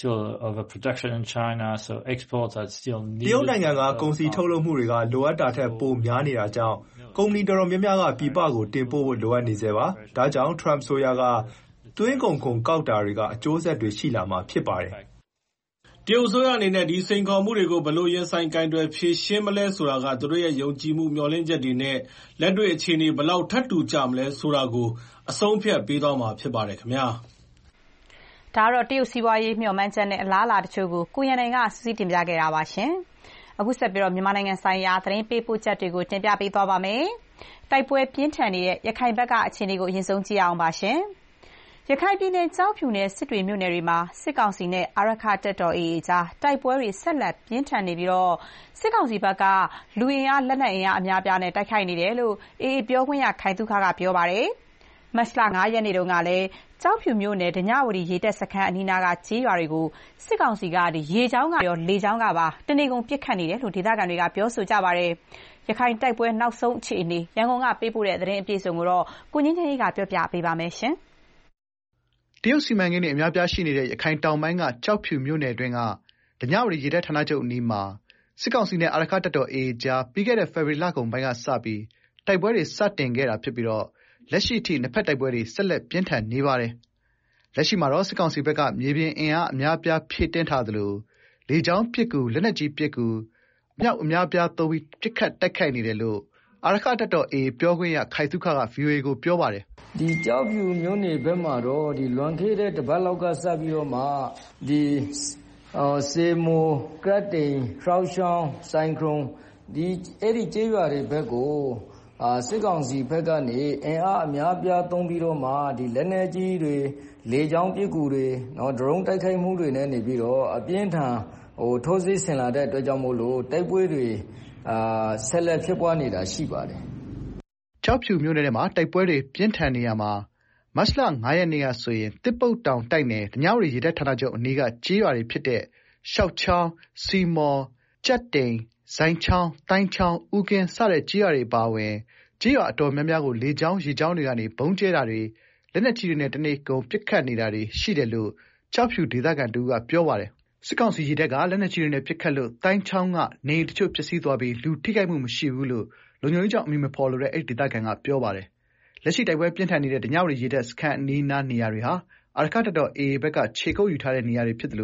ရုတ်နိုင်ငံကကုန်စည်ထုတ်လုပ်မှုတွေကလိုအပ်တာထက်ပိုများနေတာကြောင့်ကုမ္ပဏီတော်တော်များများကပြည်ပကိုတင်ပို့ဖို့လိုအပ်နေဆဲပါ။ဒါကြောင့် Trump အစိုးရကသွင်းကုန်ခွန်ကောက်တာတွေကအကျိုးဆက်တွေရှိလာမှာဖြစ်ပါတယ်။တရုတ်အစိုးရအနေနဲ့ဒီစိန်ခေါ်မှုတွေကိုဘယ်လိုရင်ဆိုင်ကိုင်တွယ်ဖြေရှင်းမလဲဆိုတာကသူတို့ရဲ့ယုံကြည်မှုမျှော်လင့်ချက်တွေနဲ့လက်တွေ့အခြေအနေဘယ်လောက်ထပ်တူကျမလဲဆိုတာကိုအဆုံးအဖြတ်ပေးသွားမှာဖြစ်ပါတယ်ခင်ဗျာ။ဒါကတော့တရုတ်စီးပွားရေးမျှော်မှန်းချက်နဲ့အလားအလာတချို့ကိုကိုရန်နိုင်ကစူးစီးတင်ပြခဲ့တာပါရှင်။အခုဆက်ပြီးမြန်မာနိုင်ငံဆိုင်ရာသတင်းပေးပို့ချက်တွေကိုတင်ပြပေးသွားပါမယ်။တိုက်ပွဲပြင်းထန်နေတဲ့ရခိုင်ဘက်ကအခြေအနေကိုအရင်ဆုံးကြည့်အောင်ပါရှင်။ရခိုင်ပြည်နယ်ကျောက်ဖြူနဲ့စစ်တွေမြို့နယ်တွေမှာစစ်ကောင်စီနဲ့အာရက္ခတပ်တော် AA ကြားတိုက်ပွဲတွေဆက်လက်ပြင်းထန်နေပြီးစစ်ကောင်စီဘက်ကလူအင်အားလက်နက်အင်အားအများအပြားနဲ့တိုက်ခိုက်နေတယ်လို့ AA ပြောခွင့်ရခိုင်သုခကပြောပါတယ်။မတ်လ 5 ရက်နေ့တုန်းကလည်းကျောက်ဖြူမြို့နယ်ဓညဝတီရေတပ်စခန်းအနီးနားကကျေးရွာတွေကိုစစ်ကောင်စီကရေကြောင်းကရောလေကြောင်းကပါတနေကုန်ပစ်ခတ်နေတယ်လို့ဒေသခံတွေကပြောဆိုကြပါတယ်။ရခိုင်တိုက်ပွဲနောက်ဆုံးအခြေအနေရန်ကုန်ကပေးပို့တဲ့သတင်းအပြည့်အစုံကိုကိုငင်းချင်းကြီးကပြောပြပေးပါမယ်ရှင်။တရုတ်စီမံကိန်းတွေအများပြားရှိနေတဲ့ရခိုင်တောင်ပိုင်းကကျောက်ဖြူမြို့နယ်အတွင်းကဓညဝတီရေတပ်ဌာနချုပ်အနီးမှာစစ်ကောင်စီနဲ့အာရက္ခတပ်တော် AA ကြားပြီးခဲ့တဲ့ဖေဖော်ဝါရီလကုန်ပိုင်းကစပြီးတိုက်ပွဲတွေစတင်ခဲ့တာဖြစ်ပြီးလက်ရှိအထိနှစ်ဖက်တိုက်ပွဲတွေဆက်လက်ပြင်းထန်နေပါတယ်။လက်ရှိမှာတော့စစ်ကောင်စီဘက်ကမြေပြင်အင်အားအများအပြားဖြည့်တင်းထားသလိုလေကြောင်းပစ်ကူလက်နက်ကြီးပစ်ကူအမြောက်အများအပြားသုံးပြီးပစ်ခတ်တိုက်ခိုက်နေတယ်လို့အာရက္ခတပ်တော် AA ပြောခွင့်ရခိုင်သုခက VOA ကိုပြောပါတယ်။ဒီကျောက်ဖြူမြို့နယ်ဘက်မှာတော့ဒီလွန်ခဲ့တဲ့တစ်ပတ်လောက်ကစပြီးတော့မှဒီစေမိုကရတ်တိန်ရှောက်ရှောင်းဆိုင်ခရုံအဲ့ဒီကျေးရွာတွေဘက်ကိုစစ်ကောင်စီဘက်ကနေအင်အားအများပြားသုံးပြီးတော့မှဒီလက်နက်ကြီးတွေလေကြောင်းပစ်ကူတွေဒရုန်းတိုက်ခိုက်မှုတွေနဲ့နေပြီးတော့အပြင်းထန်ထိုးစစ်ဆင်လာတဲ့အတွက်ကြောင့်မို့လို့တိုက်ပွဲတွေဆက်လက်ဖြစ်ပွားနေတာရှိပါတယ်။ကျောက်ဖြူမြို့နယ်ထဲမှာတိုက်ပွဲတွေပြင်းထန်နေရမှာမတ်လ 5 ရက်နေ့ကဆိုရင်တစ်ပုတ်တောင်တိုက်နယ်ဓညဝတီရေတပ်ဌာနချုပ်အနီးကကျေးရွာတွေဖြစ်တဲ့ရှောက်ချောင်းစီမော်ကြက်တိန်ဇိုင်းချောင်းတိုင်းချောင်းဦးကင်းစတဲ့ကျေးရွာတွေပါဝင်ကျေးရွာအတော်များများကိုလေကြောင်းရေကြောင်းတွေကနေဘုံကျဲတာတွေလက်နက်ကြီးတွေနဲ့တနေ့ကုန်ပစ်ခတ်နေတာတွေရှိတယ်လို့ကျောက်ဖြူဒေသခံတူကပြောပါတယ်။စစ်ကောင်စီရေတပ်ကလက်နက်ကြီးတွေနဲ့ပစ်ခတ်လို့တိုင်းချောင်းကနေတချို့ပျက်စီးသွားပြီးလူထိခိုက်မှုမရှိဘူးလို့လုံခြုံရေးကြောင့်အမည်မဖော်လိုတဲ့အဲ့ဒေသခံကပြောပါတယ်။လက်ရှိတိုက်ပွဲပြင်းထန်နေတဲ့ဓညဝတီရေတပ်စခန်းအနီးနားနေရာတွေဟာအာရက္ခတပ်တော် AA ဘက်ကခြေကုပ်ယူထားတဲ့နေရာတွေဖြစ်တယ်လို့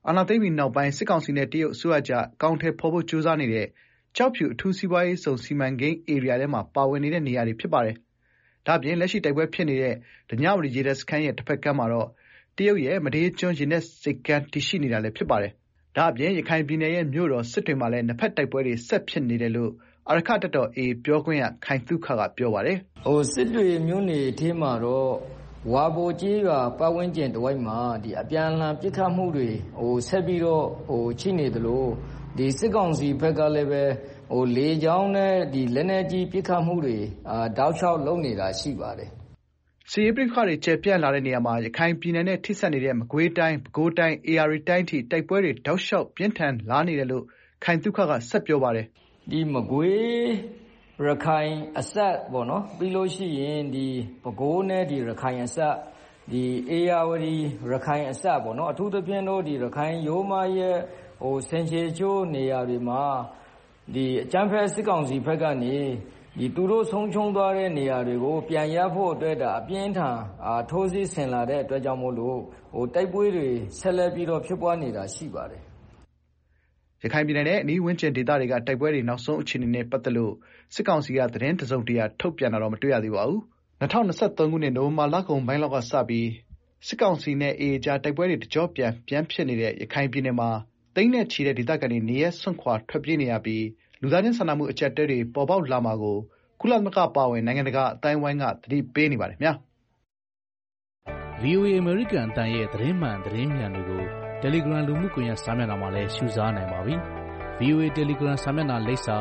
အာဏာသိမ်းပြီးနောက်ပိုင်းစစ်ကောင်စီနဲ့တရုတ်အစိုးရကြားအကောင်အထည်ဖော်ဖို့ကြိုးစားနေတဲ့ကျောက်ဖြူအထူးစီးပွားရေးဇုန်စီမံကိန်းဧရိယာထဲမှာပါဝင်နေတဲ့နေရာတွေဖြစ်ပါတယ်။ဒါ့အပြင်လက်ရှိတိုက်ပွဲဖြစ်နေတဲ့ဓညဝတီရေတပ်စခန်းရဲ့တစ်ဖက်ကမ်းမှာတော့တရုတ်ရဲ့မဒေးကျွန်းရေနက်ဆိပ်ကမ်းတည်ရှိနေတာလည်းဖြစ်ပါတယ်။ဒါ့အပြင်ရခိုင်ပြည်နယ်ရဲ့မြို့တော်စစ်တွေမှာလည်းနှစ်ဖက်တိုက်ပွဲတွေဆက်ဖြစ်နေတယ်လို့အာရခတပ်တော် AA ပြောခွင့်ရခိုင်သုခကပြောပါတယ်။စစ်တွေမြို့နယ်ထဲမှာတော့ဝါဘော်ကျေးရွာပတ်ဝန်းကျင်တစ်ဝိုက်မှာအပြန်အလှန်ပစ်ခတ်မှုတွေဆက်ပြီးတော့ရှိနေသလိုစစ်ကောင်စီဘက်ကလည်းပဲလေကြောင်းနဲ့လက်နက်ကြီးပစ်ခတ်မှုတွေတောက်လျှောက်လုပ်နေတာရှိပါတယ်။စစ်ရေးပဋိပက္ခတွေကျယ်ပြန့်လာတဲ့နေရာမှာရခိုင်ပြည်နယ်နဲ့ထိစပ်နေတဲ့မကွေးတိုင်းပဲခူးတိုင်း AR တိုင်းထိတိုက်ပွဲတွေတောက်လျှောက်ပြင်းထန်လာနေတယ်လို့ခိုင်သုခကဆက်ပြောပါတယ်။မကွေးရခိုင်အစပ်ပေါ့နော်ပြီးလို့ရှိရင်ပဲခူးနဲ့ရခိုင်အစပ်ဧရာဝတီရခိုင်အစပ်ပေါ့နော်အထူးသဖြင့်တော့ရခိုင်ရိုးမရဲ့ဆင်ခြေချိုးနေရာတွေမှာအကြမ်းဖက်စစ်ကောင်စီဘက်ကနေသူတို့ဆုံးရှုံးသွားတဲ့နေရာတွေကိုပြန်ရဖို့အတွက်အပြင်းထန်ထိုးစစ်ဆင်လာတဲ့အတွက်ကြောင့်မို့လို့တိုက်ပွဲတွေဆက်လက်ပြီးတော့ဖြစ်ပွားနေတာရှိပါတယ်။ရခိုင်ပြည်နယ်နဲ့အနီးဝန်းကျင်ဒေသတွေကတိုက်ပွဲတွေနောက်ဆုံးအခြေအနေနဲ့ပတ်သက်လို့စစ်ကောင်စီကသတင်းတစုံတရာထုတ်ပြန်တာတော့မတွေ့ရသေးပါဘူး။2023ခုနှစ်နိုဝင်ဘာလကုန်ပိုင်းလောက်ကစပြီးစစ်ကောင်စီနဲ့ AA ကြားတိုက်ပွဲတွေတကြောပြန်ဖြစ်နေတဲ့ရခိုင်ပြည်နယ်မှာသိန်းနဲ့ချီတဲ့ဒေသခံတွေနေရပ်စွန့်ခွာထွက်ပြေးနေရပြီးလူသားချင်းစာနာမှုအကျပ်အတည်းတွေပေါ်ပေါက်လာမှာကိုကုလသမဂ္ဂပါဝင်နိုင်ငံတကာအတိုင်းအဝိုင်းကသတိပေးနေပါတယ်ခင်ဗျာ။ VOA အမေရိကန်အသံရဲ့သတင်းမှန်သတင်းမြန်တွေကို Telegram လူမှုကွန်ရက်စာမျက်နှာမှာလည်းရှုစားနိုင်ပါပြီ။ VOA Telegram စာမျက်နှာလိပ်စာ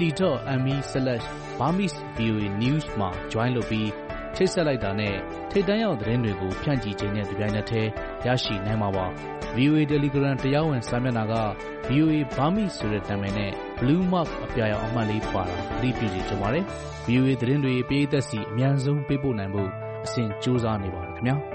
t.me/BurmeseVOAnews မှာ join လုပ်ပြီးချိတ်ဆက်လိုက်တာနဲ့ထိပ်တန်းရောက်သတင်းတွေကိုဖြန့်ချီခြင်းနဲ့ဒီပြိုင်နက်တည်းရရှိနိုင်မှာပါ။ VOA Telegram တရားဝင်စာမျက်နှာက VOA Burmese ဆိုတဲ့နာမည်နဲ့ Blue Mark အပြာရောင်အမှတ်လေးပါတာသတိပြုစီကြပါတယ်။ VOA သတင်းတွေပရိသတ်စီအမြန်ဆုံးပေးပို့နိုင်ဖို့အစဉ်ကြိုးစားနေပါတယ်ခင်ဗျာ။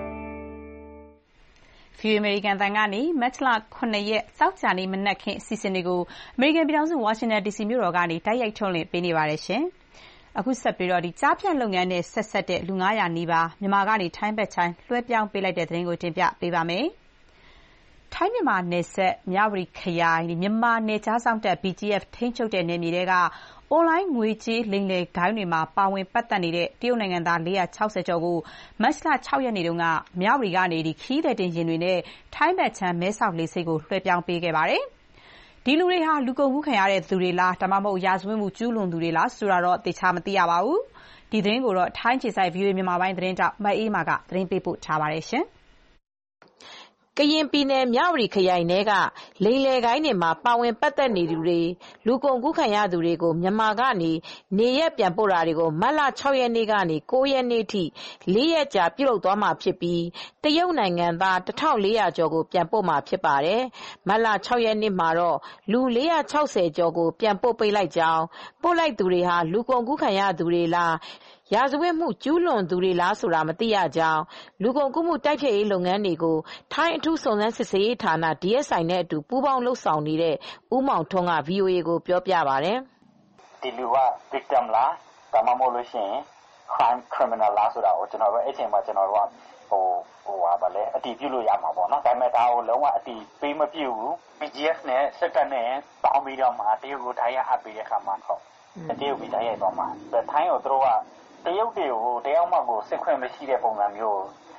VOA အမေရိကန်အသံကနေမတ်လ 9 ရက်သောကြာနေ့မနက်ခင်းအစီအစဉ်တွေကိုအမေရိကန်ပြည်ထောင်စုဝါရှင်တန် DC မြို့တော်ကနေတိုက်ရိုက်ထုတ်လွှင့်ပေးနေပါတယ်ရှင်။အခုဆက်ပြီးကျားဖြန့်လုပ်ငန်းနဲ့ဆက်စပ်တဲ့လူ900နီးပါးမြန်မာကနေထိုင်းဘက်ခြမ်းလွှဲပြောင်းပေးလိုက်တဲ့သတင်းကိုတင်ပြပေးပါမယ်။ထိုင်းမြန်မာနယ်စပ်မြဝတီခရိုင်မြန်မာနယ်ခြားစောင့်တပ် BGF ထိန်းချုပ်တဲ့နယ်မြေထဲကအွန်လိုင်းငွေကြေးလိမ်လည်ဂိုဏ်းတွေမှာပါဝင်ပတ်သက်နေတဲ့တရုတ်နိုင်ငံသား460ကျော်ကိုမတ်လ 6 ရက်နေ့ကမြဝတီကနေခရီးသည်တင်ယာဉ်တွေနဲ့ထိုင်းဘက်ခြမ်းမဲဆောက်လေဆိပ်ကိုလွှဲပြောင်းပေးခဲ့ပါတယ်။ဒီလူတွေဟာလူကုန်ကူးခံရတဲ့သူတွေလားဒါမှမဟုတ်ရာဇဝတ်မှုကျူးလွန်သူတွေလားဆိုတာတော့သေချာမသိရပါဘူး။ဒီသတင်းကိုထိုင်းခြေစိုက် VOA မြန်မာပိုင်းသတင်းတောက်မအေးမာကသတင်းပေးပို့ထားပါတယ်။ကရင်ပြည်နယ်မြဝတီခရိုင်ထဲကလိမ်လည်ဂိုဏ်းတွေမှာပါဝင်ပတ်သက်နေသူတွေလူကုန်ကူးခံရသူတွေကိုမြန်မာကနေနေရပ်ပြန်ပို့တာတွေကိုမတ်လ 6 ရက်နေ့ကနေ 9 ရက်နေ့ထိ4ရက်ကြာပြုလုပ်သွားမှာဖြစ်ပြီးတရုတ်နိုင်ငံသား 1400 ကျော်ကိုပြန်ပို့မှာဖြစ်ပါတယ်။မတ်လ 6 ရက်နေ့မှာတော့လူ460ကျော်ကိုပြန်ပို့ပေးလိုက်ကြောင်းပို့လိုက်သူတွေဟာလူကုန်ကူးခံရသူတွေလားရာဇဝတ်မှုကျူးလွန်သူတွေလားဆိုတာမသိရကြောင်းလူကုန်ကူးမှုတိုက်ဖျက်ရေးလုပ်ငန်းတွေကိုထိုင်းအထူးစုံစမ်းစစ်ဆေးရေးဌာန DSI နဲ့အတူပူးပေါင်းလုပ်ဆောင်နေတဲ့ဦးမောင်ထွန်းက VOA ကိုပြောပြပါတယ်။ဒီလူက victim လားဒါမှမဟုတ်လို့ရှိရင် crime criminal လားဆိုတာကိုကျွန်တော်တို့အဲ့ချိန်မှာကျွန်တော်တို့ကအတည်ပြုလို့ရမှာပေါ့နော်ဒါပေမဲ့ဒါကိုလုံးဝအတည်ပေးမပြုဘူး BGF နဲ့စစ်တပ်နဲ့ပေါင်းပြီးတော့မှတရုတ်ကိုဓာတ်ရိုက်အပ်ပေးတဲ့အခါမှာဟုတ်တရုတ်ပြည်ဓာတ်ရိုက်သွားမှာထိုင်းကိုသူတို့ကတရုတ်တွေကိုတယောက်မှကိုစစ်ခွင့်မရှိတဲ့ပုံစံမျိုး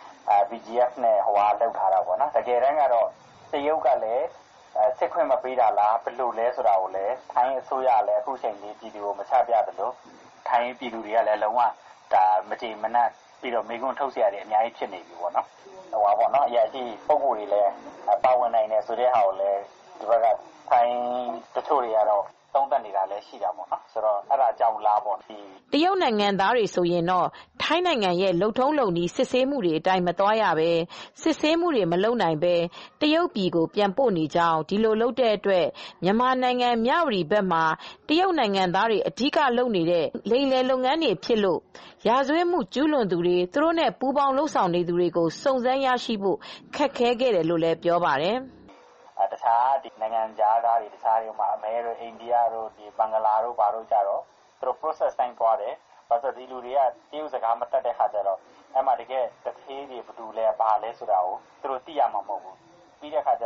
BGF နဲ့လောက်ထားတာပေါ့နော်တကယ်တမ်းကတော့တရုတ်ကလည်းစစ်ခွင့်မပေးတာလားဘယ်လိုလဲဆိုတာကိုလည်းထိုင်းအစိုးရလည်းအခုချိန်ကြီးပြည်သူကိုမချပြသလိုထိုင်းပြည်သူတွေကလည်းလုံးဝဒါမကြေမနက်ပြီးတော့မိကွန်းထုတ်เสียရတယ်အများကြီးဖြစ်နေပြီပေါ့နော်ပေါ့နော်အရာရှိပုံကိုယ်တွေလည်းပါဝင်နိုင်တယ်ဆိုတဲ့ဟာကိုလည်းဒီဘက်ကထိုင်းတချို့တွေကတော့သုံးသပ်နေတာလည်းရှိတာပေါ့နော်ဆိုတော့အဲ့ဒါကြောင့်လားပေါ့တရုတ်နိုင်ငံသားတွေဆိုရင်တော့ထိုင်းနိုင်ငံရဲ့လုံထုံးလုံနည်းစစ်ဆေးမှုတွေအတိုင်းမသွားရပဲစစ်ဆေးမှုတွေမလုပ်နိုင်ပဲတရုတ်ပြည်ကိုပြန်ပို့နေကြောင်းဒီလိုလုပ်တဲ့အတွက်မြန်မာနိုင်ငံမြဝတီဘက်မှာတရုတ်နိုင်ငံသားတွေအဓိကလုပ်နေတဲ့လိမ်လည်လုပ်ငန်းတွေဖြစ်လို့ရာဇဝတ်မှုကျူးလွန်သူတွေသူတို့နဲ့ပူးပေါင်းလုပ်ဆောင်နေသူတွေကိုစုံစမ်းရရှိဖို့ခက်ခဲခဲ့တယ်လို့လည်းပြောပါတယ်တခြားဒီနိုင်ငံသားတွေတခြားတွေမှာအမေတို့အိန္ဒိယတို့ဒီဘင်္ဂလားတို့ဘာတို့ကြတော့သူတို့ process တိုင်းသွားတယ်ဘာလို့ဒီလူတွေကတရုတ်စကားမတတ်တဲ့ခါကျတော့အဲ့မှာတကယ်တစ်သေးတွေဘယ်သူလဲဘာလဲဆိုတာကိုသူတို့သိရမှာမဟုတ်ဘူးပြီးတဲ့ခါကျတော့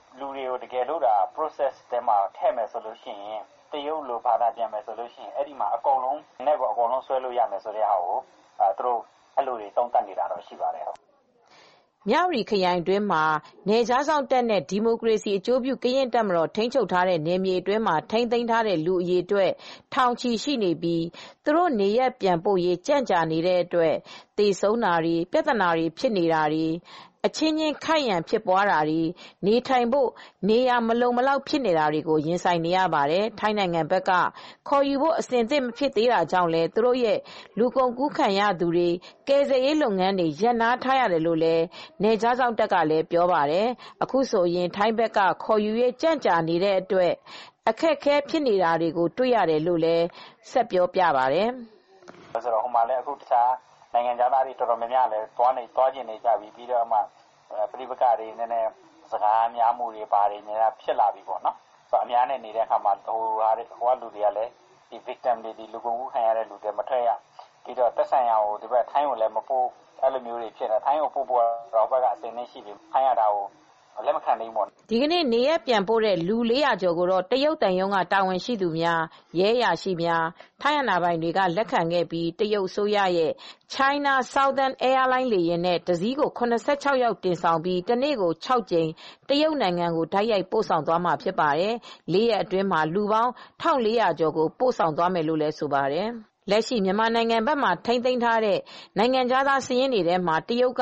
လူတွေကိုတကယ်လို့ဒါ process ထဲမှာထည့်မယ်ဆိုလို့ရှိရင်တရုတ်လိုဘာသာပြန်မယ်ဆိုလို့ရှိရင်အဲ့ဒီမှာအကုန်လုံးနဲ့ကိုအကုန်လုံးဆွဲလို့ရမယ်ဆိုတဲ့ဟာကိုသူတို့အဲ့လိုတွေသုံးသပ်နေတာတော့ရှိပါတယ်မြဝတီခရိုင်အတွင်းမှာနယ်ခြားစောင့်တပ်နဲ့ဒီမိုကရေစီအကျိုးပြုကရင်တပ်မတော်ထိန်းချုပ်ထားတဲ့နယ်မြေအတွင်းမှာထိန်းသိမ်းထားတဲ့လူအရေအတွက်ထောင်ချီရှိနေပြီးသူတို့နေရပ်ပြန်ပို့ရေးကြန့်ကြာနေတဲ့အတွက်သေဆုံးတာတွေပြဿနာတွေဖြစ်နေတာတွေအချင်းချင်းခိုက်ရန်ဖြစ်ပွားတာတွေနေထိုင်ဖို့နေရာမလုံမလောက်ဖြစ်နေတာတွေကိုရင်ဆိုင်နေရပါတယ်။ထိုင်းနိုင်ငံဘက်ကခေါ်ယူဖို့အဆင်သင့်မဖြစ်သေးတာကြောင့်လည်းသူတို့ရဲ့လူကုန်ကူးခံရသူတွေကယ်ဆယ်ရေးလုပ်ငန်းတွေရပ်နားထားရတယ်လို့လည်းနယ်ခြားစောင့်တပ်ကလည်းပြောပါတယ်။အခုဆိုရင်ထိုင်းဘက်ကခေါ်ယူရေးကြန့်ကြာနေတဲ့အတွက်အခက်အခဲဖြစ်နေတာတွေကိုတွေ့ရတယ်လို့လည်းဆက်ပြောပြပါတယ်။ဆိုတော့ဟိုမှာလည်းအခုတခြားနိုင်ငံသားတွေတော်တော်များများလည်းသွားကျင်နေကြပြီးတော့မှပြိပကတွေနည်းနည်းစကားများမှုတွေပါတယ်နေတာဖြစ်လာပြီပေါ့နော်။ဆိုတော့အများနဲ့နေတဲ့အခါမှာဟိုလူတွေကလည်းဒီ victim တွေဒီလူကုန်ကူးခံရတဲ့လူတွေမထွက်ရပြီးတော့တက်ဆိုင်ရကိုဒီဘက်ထိုင်းကိုလည်းမပို့အဲ့လိုမျိုးတွေဖြစ်နေထိုင်းကိုပို့တော့ဘက်ကအစင်းနေရှိပြီခိုင်းရတာကိုလက်မခံနိုင်ဘူးဒီကနေ့နေရပြန်ပို့တဲ့လူ400ကျော်ကိုတော့တရုတ်တန်ယုံကတာဝန်ရှိသူများရဲရရှိများထိုင်းအာဏာပိုင်တွေကလက်ခံခဲ့ပြီးတရုတ်အစိုးရရဲ့ China Southern Airline လေယာဉ်နဲ့တစီးကို86ယောက်တင်ဆောင်ပြီးတနေ့ကို6ကြိမ်တရုတ်နိုင်ငံကိုဓာတ်ရိုက်ပို့ဆောင်သွားမှာဖြစ်ပါတယ်။၄ရက်အတွင်းမှာလူပေါင်း1400ကျော်ကိုပို့ဆောင်သွားမယ်လို့လည်းဆိုပါတယ်။လက်ရှိမြန်မာနိုင်ငံဘက်မှာထိန်းသိမ်းထားတဲ့နိုင်ငံခြားသားစာရင်းတွေထဲမှာတရုတ်က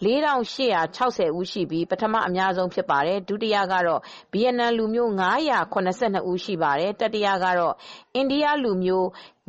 4860ဦးရှိပြီးပထမအများဆုံးဖြစ်ပါတယ်ဒုတိယကတော့ဗီယက်နမ်လူမျိုး982ဦးရှိပါတယ်တတိယကတော့အိန္ဒိယလူမျိုး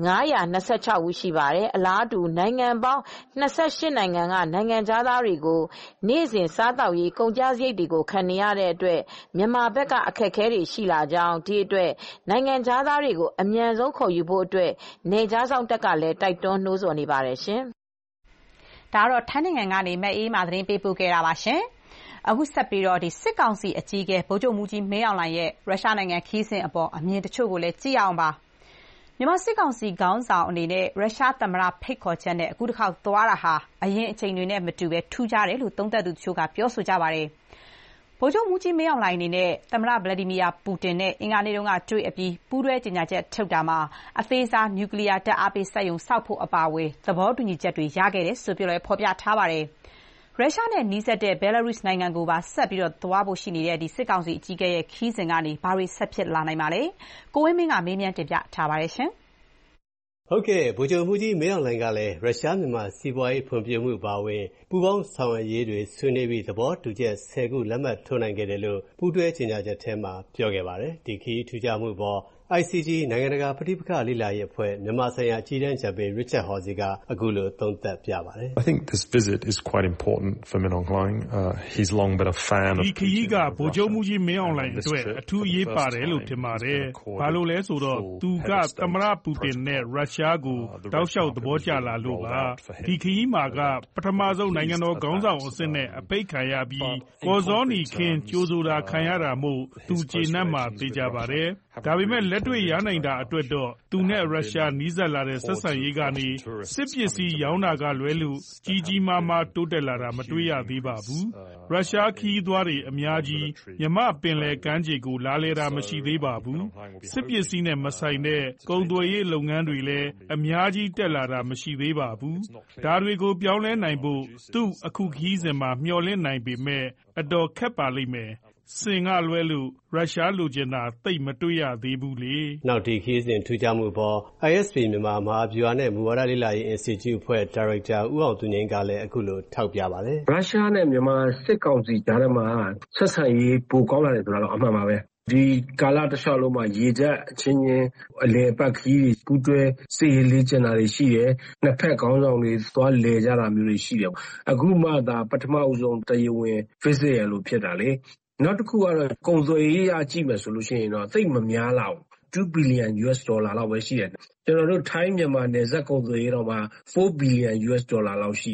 926ဦးရှိပါတယ်အလားတူနိုင်ငံပေါင်း28နိုင်ငံကနိုင်ငံခြားသားတွေကိုနေ့စဉ်စားတောက်ရေးကုန်ကျစရိတ်တွေကိုခံနေရတဲ့အတွက်မြန်မာဘက်ကအခက်အခဲတွေရှိလာကြောင်းဒီအတွက်နိုင်ငံခြားသားတွေကိုအမြန်ဆုံးခေါ်ယူဖို့အတွက်နယ်ခြားစောင့်တပ်ကလည်းတိုက်တွန်းနှိုးဆော်နေပါတယ်ရှင်။ဒါကတော့ထိုင်းနိုင်ငံကနေမအေးမာသတင်းပေးပို့ခဲ့တာပါရှင်။အခုဆက်ပြီးတော့စစ်ကောင်စီအကြီးအကဲဗိုလ်ချုပ်မှူးကြီးမင်းအောင်လှိုင်ရဲ့ရုရှားနိုင်ငံခီးစဉ်အပေါ်အမြင်တချို့ကိုလည်းကြည့်အောင်ပါ။မြန်မာစစ်ကောင်စီခေါင်းဆောင်အနေနဲ့ရုရှားသမ္မတဖိတ်ခေါ်ချက်နဲ့အခုတစ်ခေါက်သွားတာဟာအရင်အချိန်တွေနဲ့မတူဘဲထူးခြားတယ်လို့သုံးသပ်သူတချို့ကပြောဆိုကြပါတယ်။ဗိုလ်ချုပ်မှူးကြီးမင်းအောင်လှိုင်အနေနဲ့သမ္မတဗလာဒီမီယာပူတင်နဲ့အင်္ဂါနေ့တုန်းကတွေ့အပြီးပူးတွဲကြေညာချက်ထုတ်တာမှာအသေးစားနျူကလ িয়ার တပ်အားပေးစက်ရုံစောက်ဖို့အပါအဝင်သဘောတူညီချက်တွေရခဲ့တယ်ဆိုပြီးလည်းဖော်ပြထားပါတယ်။ရုရှားနဲ့နီးစပ်တဲ့ဘဲလာရုစ်နိုင်ငံကိုပါဆက်ပြီးသွားဖို့ရှိနေတဲ့စစ်ကောင်စီအကြီးအကဲရဲ့ခီးစဉ်ကနေဘာတွေဆက်ဖြစ်လာနိုင်ပါလဲ။ကိုဝင်းမင်းကမေးမြန်းတင်ပြထားပါတယ်ရှင်။ဟုတ်ကဲ့ဗိုလ်ချုပ်မှူးကြီးမင်းအောင်လှိုင်ကလည်းရုရှားမြန်မာစီးပွားရေးဖွံ့ဖြိုးမှုပါဝင်ပူးပေါင်းဆောင်ရွက်ရေးတွေဆွေးနွေးပြီးသဘောတူချက်10ခုလက်မှတ်ထိုးနိုင်ခဲ့တယ်လို့ပူးတွဲကြေညာချက်ထဲမှာပြောခဲ့ပါတယ်။ဒီခီးထူးခြားမှုပေါ် ICG နိုင်ငံတကာပဋိပက္ခလေ့လာရေးအဖွဲ့မြန်မာဆိုင်ရာအကြီးတန်းဂျပန် Richard Horsey ကအခုလိုသုံးသပ်ပြပါတယ်။ I think this visit is quite important for Min Aung Hlaing. He's long been a fan of ဒီခရီးကဗိုလ်ချုပ်မှူးကြီးမင်းအောင်လှိုင်အတွက်အထူးအရေးပါတယ်လို့ထင်ပါတယ်။ဘာလို့လဲဆိုတော့သူကသမ္မတပူတင်နဲ့ရုရှားကိုတောက်လျှောက်သဘောကျလာလို့ပါ။ဒီခရီးမှာကပထမဆုံးနိုင်ငံတော်ခေါင်းဆောင်အဆင့်နဲ့အပိတ်ခံရပြီးကော်ဇောနီခင်းကြိုးဆိုတာခံရတာမို့သူကျေနပ်မှသိကြပါတယ်။ဒါပေမဲ့လက်တွေ့ရနိုင်တာအတွက်တော့သူနဲ့ရုရှားနီးစပ်လာတဲ့ဆက်ဆံရေးကနေစစ်ပစ္စည်းရောင်းတာကလွဲလို့ကြီးကြီးမားမားတိုးတက်လာတာမတွေ့ရသေးပါဘူး။ရုရှားခီးသွားတွေအများကြီးမြမပင်လယ်ကမ်းခြေကိုလာလဲတာမရှိသေးပါဘူး။စစ်ပစ္စည်းနဲ့မဆိုင်တဲ့ကုန်သွယ်ရေးလုပ်ငန်းတွေလည်းအများကြီးတက်လာတာမရှိသေးပါဘူး။ဒါတွေကိုပြောင်းလဲနိုင်ဖို့သူ့အခုခီးစဉ်မှာမျှော်လင့်နိုင်ပေမဲ့အတော်ခက်ပါလိမ့်မယ်။စင်ကလွဲလို့ရုရှားလိုချင်တာသိပ်မတွေ့ရသေးဘူးလေ။နောက်ဒီခီးစဉ်ထူးခြားမှုပေါ် ISP မြန်မာမဟာဗျူဟာနဲ့မူဝါဒလေ့လာရေး Institute အဖွဲ့ဒါရိုက်တာဦးအောင်သူငိမ့်ကလည်းအခုလိုထောက်ပြပါတယ်။ရုရှားနဲ့မြန်မာစစ်ကောင်စီကြားထဲမှာဆက်ဆံရေးပိုကောင်းလာတယ်ဆိုတာတော့အမှန်ပါပဲ။ဒီကာလတစ်လျှောက်လုံးမှာရေတပ်အချင်းချင်းအလယ်ပတ်ခီးပူးတွဲစစ်ရေးလေ့ကျင့်တာတွေရှိတယ်။နှစ်ဖက်ခေါင်းဆောင်တွေသွားလဲကြတာမျိုးတွေရှိတယ်။အခုမှသာပထမအဦးဆုံးတရားဝင် visit ရလို့ဖြစ်တာလေ။နောက်တစ်ခုကတော့ကုန်သွယ်ရေးအကြည့်မယ်ဆိုလို့ရှိရင်တော့သိပ်မများလောက်2 billion US dollar လောက်ပဲရှိတယ်ကျွန်တော်တို့ထိုင်းမြန်မာနယ်စပ်ကုန်သွယ်ရေးတော့မှာ4 billion US dollar လောက်ရှိတယ်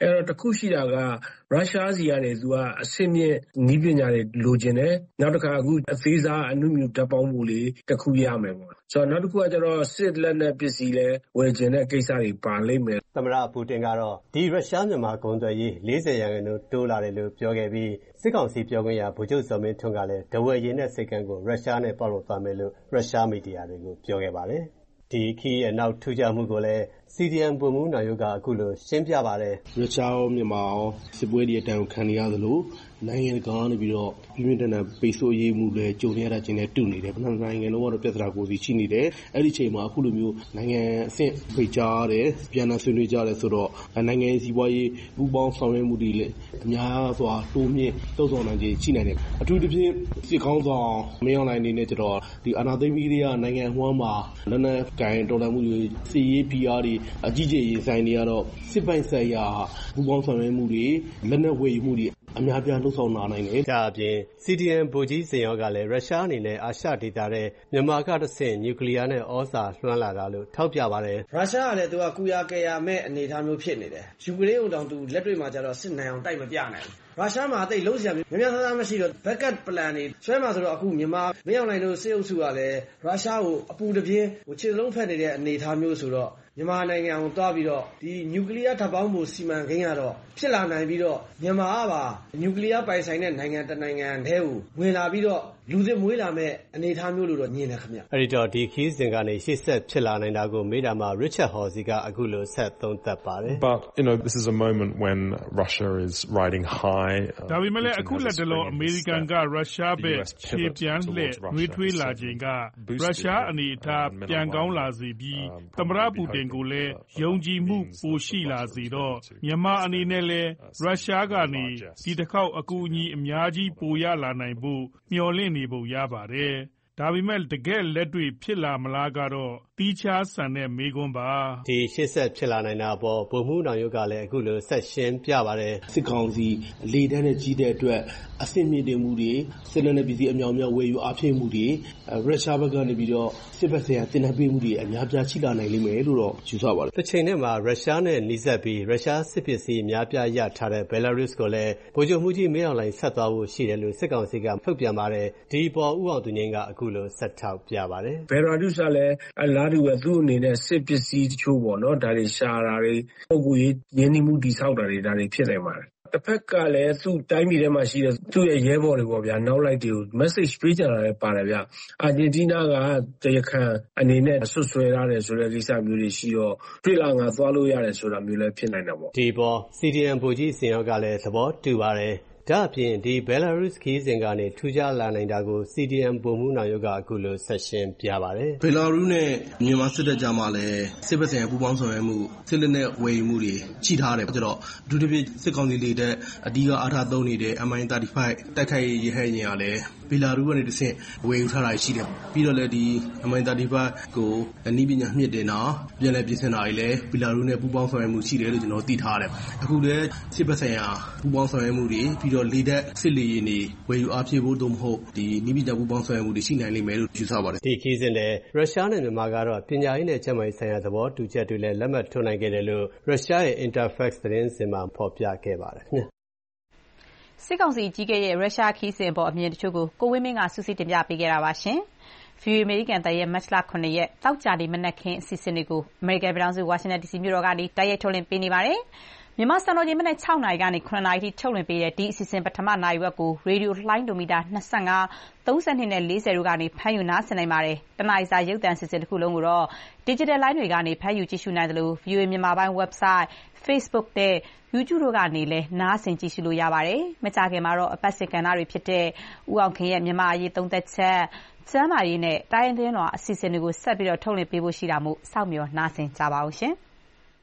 အဲ့တော့တစ်ခုရှိတာကရုရှားစီကနေသူကအဆင့်မြင့်နည်းပညာတွေလိုချင်တယ်နောက်တစ်ခါအခုအသေးစားအနုမြူဓာတ်ပေါင်းမှုလေးတစ်ခုရမယ်ပေါ့ဆိုတော့နောက်တစ်ခုကကျတော့စစ်လက်နက်ပစ္စည်းလဲဝယ်ချင်တဲ့ကိစ္စတွေပါလိမ့်မယ်သမ္မတပူတင်ကတော့ဒီရုရှားမြန်မာကုန်သွယ်ရေး40%တိုးလာတယ်လို့ပြောခဲ့ပြီးစစ်ကောင်စီပြောခွင့်ရဗိုလ်ချုပ်စောမင်းထွန်းကလည်းဒဝယ်ရေးနဲ့စိတ်ကန်းကိုရုရှားနဲ့ပေါက်လို့သွားမယ်လို့ရုရှားမီဒီယာတွေကိုပြောခဲ့ပါတယ်ဒီခီးရဲ့နောက်ထူးခြားမှုကိုလည်းCDM ဗိုလ်မှူးနောင်ရုပ်ကအခုလိုရှင်းပြပါတယ်ရုရှားရောမြန်မာရောစစ်ပွဲတွေအတန်ခံနေရသလိုနိုင်ငံကနေပြီးတော့ပြင်းပြင်းထန်ထန်ပိတ်ဆို့ရေးမှုလည်းကြုံရတာချင်းနဲ့တူနေတယ်နိုင်ငံလုံးကတော့ပြဿနာကိုစီရှိနေတယ်အဲ့ဒီချိန်မှာအခုလိုမျိုးနိုင်ငံအဆင့်ဖိတ်ကြားတယ်ပြန်လည်ဆွေးနွေးကြတယ်ဆိုတော့နိုင်ငံရေးစီးပွားရေးပူးပေါင်းဆောင်ရွက်မှုတွေလည်းအများစွာတိုးမြင့်တုံ့ဆောင်နိုင်ခြင်းရှိနိုင်တယ်အထူးသဖြင့်စစ်ကောင်းဆောင်မင်းအောင်လှိုင်အနေနဲ့ကျတော့ဒီအာဏာသိမ်းပြီးတဲ့နိုင်ငံအဝန်းမှာလက်နက်ကိုင်တော်လှန်မှုတွေစီရေး PR တွေအကြီးကျယ်ရေးဆိုင်တွေကတော့စစ်ပိုင်ဆိုင်ရာပူးပေါင်းဆောင်ရွက်မှုတွေလက်နက်ဝယ်ယူမှုတွေအများပြားလှုပ်ဆောင်လာနိုင်တယ်ဒါအပြင် CDM ဗိုလ်ကြီးစင်ရောကလည်းရုရှားအနေနဲ့အာရှဒေသတဲ့မြန်မာကတဆင့်နျူကလ িয়ার နဲ့ဩဇာလွှမ်းလာတာလို့ထောက်ပြပါတယ်ရုရှားကလည်းသူကကူရကရမဲ့အနေအထားမျိုးဖြစ်နေတယ်ယူကရိန်းကိုတောင်သူလက်တွေ့မှာကျတော့စစ်နိုင်အောင်တိုက်မပြနိုင်ဘူးရုရှားမှာအသိလုံးစရာများများသားသားမရှိတော့ backup plan တွေဆွဲမှာဆိုတော့အခုမြန်မာမင်းအောင်လှိုင်တို့စစ်အုပ်စုကလည်းရုရှားကိုအပူတပြင်းခြေလုံးဖက်နေတဲ့အနေအထားမျိုးဆိုတော့မြန်မာနိုင်ငံကိုတွားပြီးတော့ဒီနျူကလ িয়ার ဓာတ်ပေါင်းမှုစီမံကိန်းကတော့ဖြစ်လာနိုင်ပြီးတော့မြန်မာကပါနျူကလ িয়ার ပိုင်ဆိုင်တဲ့နိုင်ငံတစ်နိုင်ငံတည်းကိုဝင်လာပြီးတော့လူသစ်မွေးလာမဲ့အနေအထားမျိုးလို့တော့ညင်တယ်ခင်ဗျအဲ့ဒီတော့ဒီခီးစဉ်ကနေရှေ့ဆက်ဖြစ်လာနိုင်တာကိုမေးတာမှာ Richard Halsey ကအခုလိုဆက်သုံးသပ်ပါတယ် But this is a moment when Russia is riding high ဒါပေမဲ့လည်းအခုလက်တလုံးအမေရိကန်ကရုရှားဘက်ခြေပြန်လှည့်နှွေးထွေးလာခြင်းကရုရှားအနေအထားပြန်ကောင်းလာစေပြီးသမ္မတပူတင်ကိုလည်းယုံကြည်မှုပိုရှိလာစေတော့မြန်မာအနေနဲ့လည်းရုရှားကနေဒီတစ်ခေါက်အကူအညီအများကြီးပိုရလာနိုင်ဖို့မျှော်လင့်နေပုံရပါတယ်ဒါပေမဲ့တကယ်လက်တွေ့ဖြစ်လာမလားကတော့တီးခြားဆန်တဲ့မေးခွန်းပါဒီရှေ့ဆက်ဖြစ်လာနိုင်တာပေါ့ဗိုလ်မှူးနောင်ရုပ်ကလည်းအခုလိုဆက်ရှင်းပြပါတယ်စစ်ကောင်စီလေတန်းနဲ့ကြီးတဲ့အတွက်အဆင့်မြင့်တင်မှုတွေစစ်လက်နက်ပစ္စည်းအမြောက်အများဝယ်ယူအားဖြည့်မှုတွေရုရှားဘက်ကနေပြီးတော့စစ်ဘက်ဆိုင်ရာတင်နပ်ပေးမှုတွေအများပြားရှိလာနိုင်လိမ့်မယ်လို့တော့ယူဆပါတယ်တစ်ချိန်တည်းမှာရုရှားနဲ့နှိစက်ပြီးရုရှားစစ်ပစ္စည်းအများပြားရထားတဲ့ဘယ်လာရုစ်ကိုလည်းဗိုလ်ချုပ်မှူးကြီးမင်းအောင်လှိုင်ဆက်သွားဖို့ရှိတယ်လို့စစ်ကောင်စီကထုတ်ပြန်ပါတယ်ဒီပေါ်ဥအောင်သူငိမ့်ကအခုလိုဆက်ထောက်ပြပါတယ်ဘယ်လာရုစ်ကလည်းအလားတူပဲသူ့အနေနဲ့စစ်ပစ္စည်းတချို့ပေါ့နော်ဒါတွေရှာတာတွေပုံကူရေးရင်းနှီးမှုတည်ဆောက်တာတွေဒါတွေဖြစ်နိုင်ပါတယ်တစ်ဖက်ကလည်းသူ့တိုင်းပြည်ထဲမှာရှိတဲ့သူ့ရဲ့ရဲဘော်တွေပေါ့ဗျာနောက်လိုက်တွေကို message ပေးကြတာလည်းပါတယ်ဗျအာဂျင်တီးနားကတရားခံအနေနဲ့ဆွဆွဲရတယ်ဆိုတဲ့ကိစ္စမျိုးတွေရှိတော့တွေ့လာငါသွားလို့ရတယ်ဆိုတာမျိုးလည်းဖြစ်နိုင်တာပေါ့ဒီပေါ် CDM ဗိုလ်ကြီးစင်ရောကလည်းသဘောတူပါတယ်ဒါအပြင်ဒီဘယ်လာရုစ်ခီးစဉ်ကနေထူးခြားလာနိုင်တာကို CDM ဗိုလ်မှူးနောင်ရုပ်ကအခုလိုဆက်ရှင်းပြပါတယ်ဘယ်လာရုစ်နဲ့မြန်မာစစ်တပ်ကြားမှာလည်းစစ်ဘက်ဆိုင်ရာပူးပေါင်းဆောင်ရွက်မှုစစ်လက်နက်ဝယ်ယူမှုတွေရှိထားတယ်ဆိုတော့အထူးသဖြင့်စစ်ကောင်စီလေတပ်အဓိကအားထားသုံးနေတဲ့ MI-35 တိုက်ခိုက်ရေးရဟတ်ယာဉ်ကလည်းဘယ်လာရုစ်ကနေတစ်ဆင့်ဝယ်ယူထားတာရှိတယ်ပြီးတော့လည်းဒီ MI-35 ကိုနည်းပညာမြင့်တင်တာပြန်လည်ပြင်ဆင်တာတွေလည်းဘယ်လာရုစ်နဲ့ပူးပေါင်းဆောင်ရွက်မှုရှိတယ်လို့ကျွန်တော်သိထားတယ်အခုလည်းစစ်ဘက်ဆိုင်ရာပူးပေါင်းဆောင်ရွက်မှုတွေပြီးတော့လေတပ်စစ်လေယာဉ်တွေဝယ်ယူအားဖြည့်ဖို့တို့မဟုတ်ဒီနည်းပညာပူးပေါင်းဆောင်ရွက်မှုတွေရှိနိုင်လိမ့်မယ်လို့ယူဆပါတယ်ဒီခီးစဉ်နဲ့ရုရှားနဲ့မြန်မာကတော့ပညာရေးနဲ့ကျန်းမာရေးဆိုင်ရာသဘောတူချက်တွေလည်းလက်မှတ်ထိုးနိုင်ခဲ့တယ်လို့ရုရှားရဲ့ Interfax သတင်းစင်မှာဖော်ပြခဲ့ပါတယ်ခင်ဗျစစ်ကောင်စီကြီးရဲ့ရုရှားခီးစဉ်ပေါ်အမြင်တချို့ကိုကိုဝင်းမင်းကစူးစီးတင်ပြပေးခဲ့တာပါရှင်။ VOA အမေရိကန်တပ်ရဲ့မတ်လ 9 ရက်တောက်ကြနေမနက်ခင်းအစီအစဉ်တွေကိုအမေရိကန်ပြည်ထောင်စုဝါရှင်တန် DC မြို့တော်ကနေတိုက်ရိုက်ထုတ်လွှင့်ပေးနေပါတယ်။မြန်မာစံတော်ချိန်မနက်6 နာရီကနေ9 နာရီထိထုတ်လွှင့်ပေးတဲ့ဒီအစီအစဉ်ပထမနာရီဝက်ကိုရေဒီယိုလှိုင်းဒိုမီတာ25 32နဲ့40တို့ကနေဖမ်းယူနားဆင်နိုင်ပါတယ်။တနအီစာရုပ်သံအစီအစဉ်တစ်ခုလုံးကိုတော့ digital line တွေကနေဖမ်းယူကြည့်ရှုနိုင်တယ်လို့ VOA မြန်မာပိုင်း website Facebook နဲ့ YouTube တို့ကနေလည်းနားဆင်ကြည့်ရှုလို့ရပါတယ်။မကြာခင်မှာတော့အပတ်စဉ်ကဏ္ဍတွေဖြစ်တဲ့ဦးအောင်ခင်ရဲ့မြန်မာအရေးသုံးသက်ချက်ကျမ်းမာရေးနဲ့တိုင်းရင်းသားအစီအစဉ်တွေကိုဆက်ပြီးတော့ထုတ်လွှင့်ပေးဖို့ရှိတာမို့စောင့်မျှော်နားဆင်ကြပါဦးရှင်။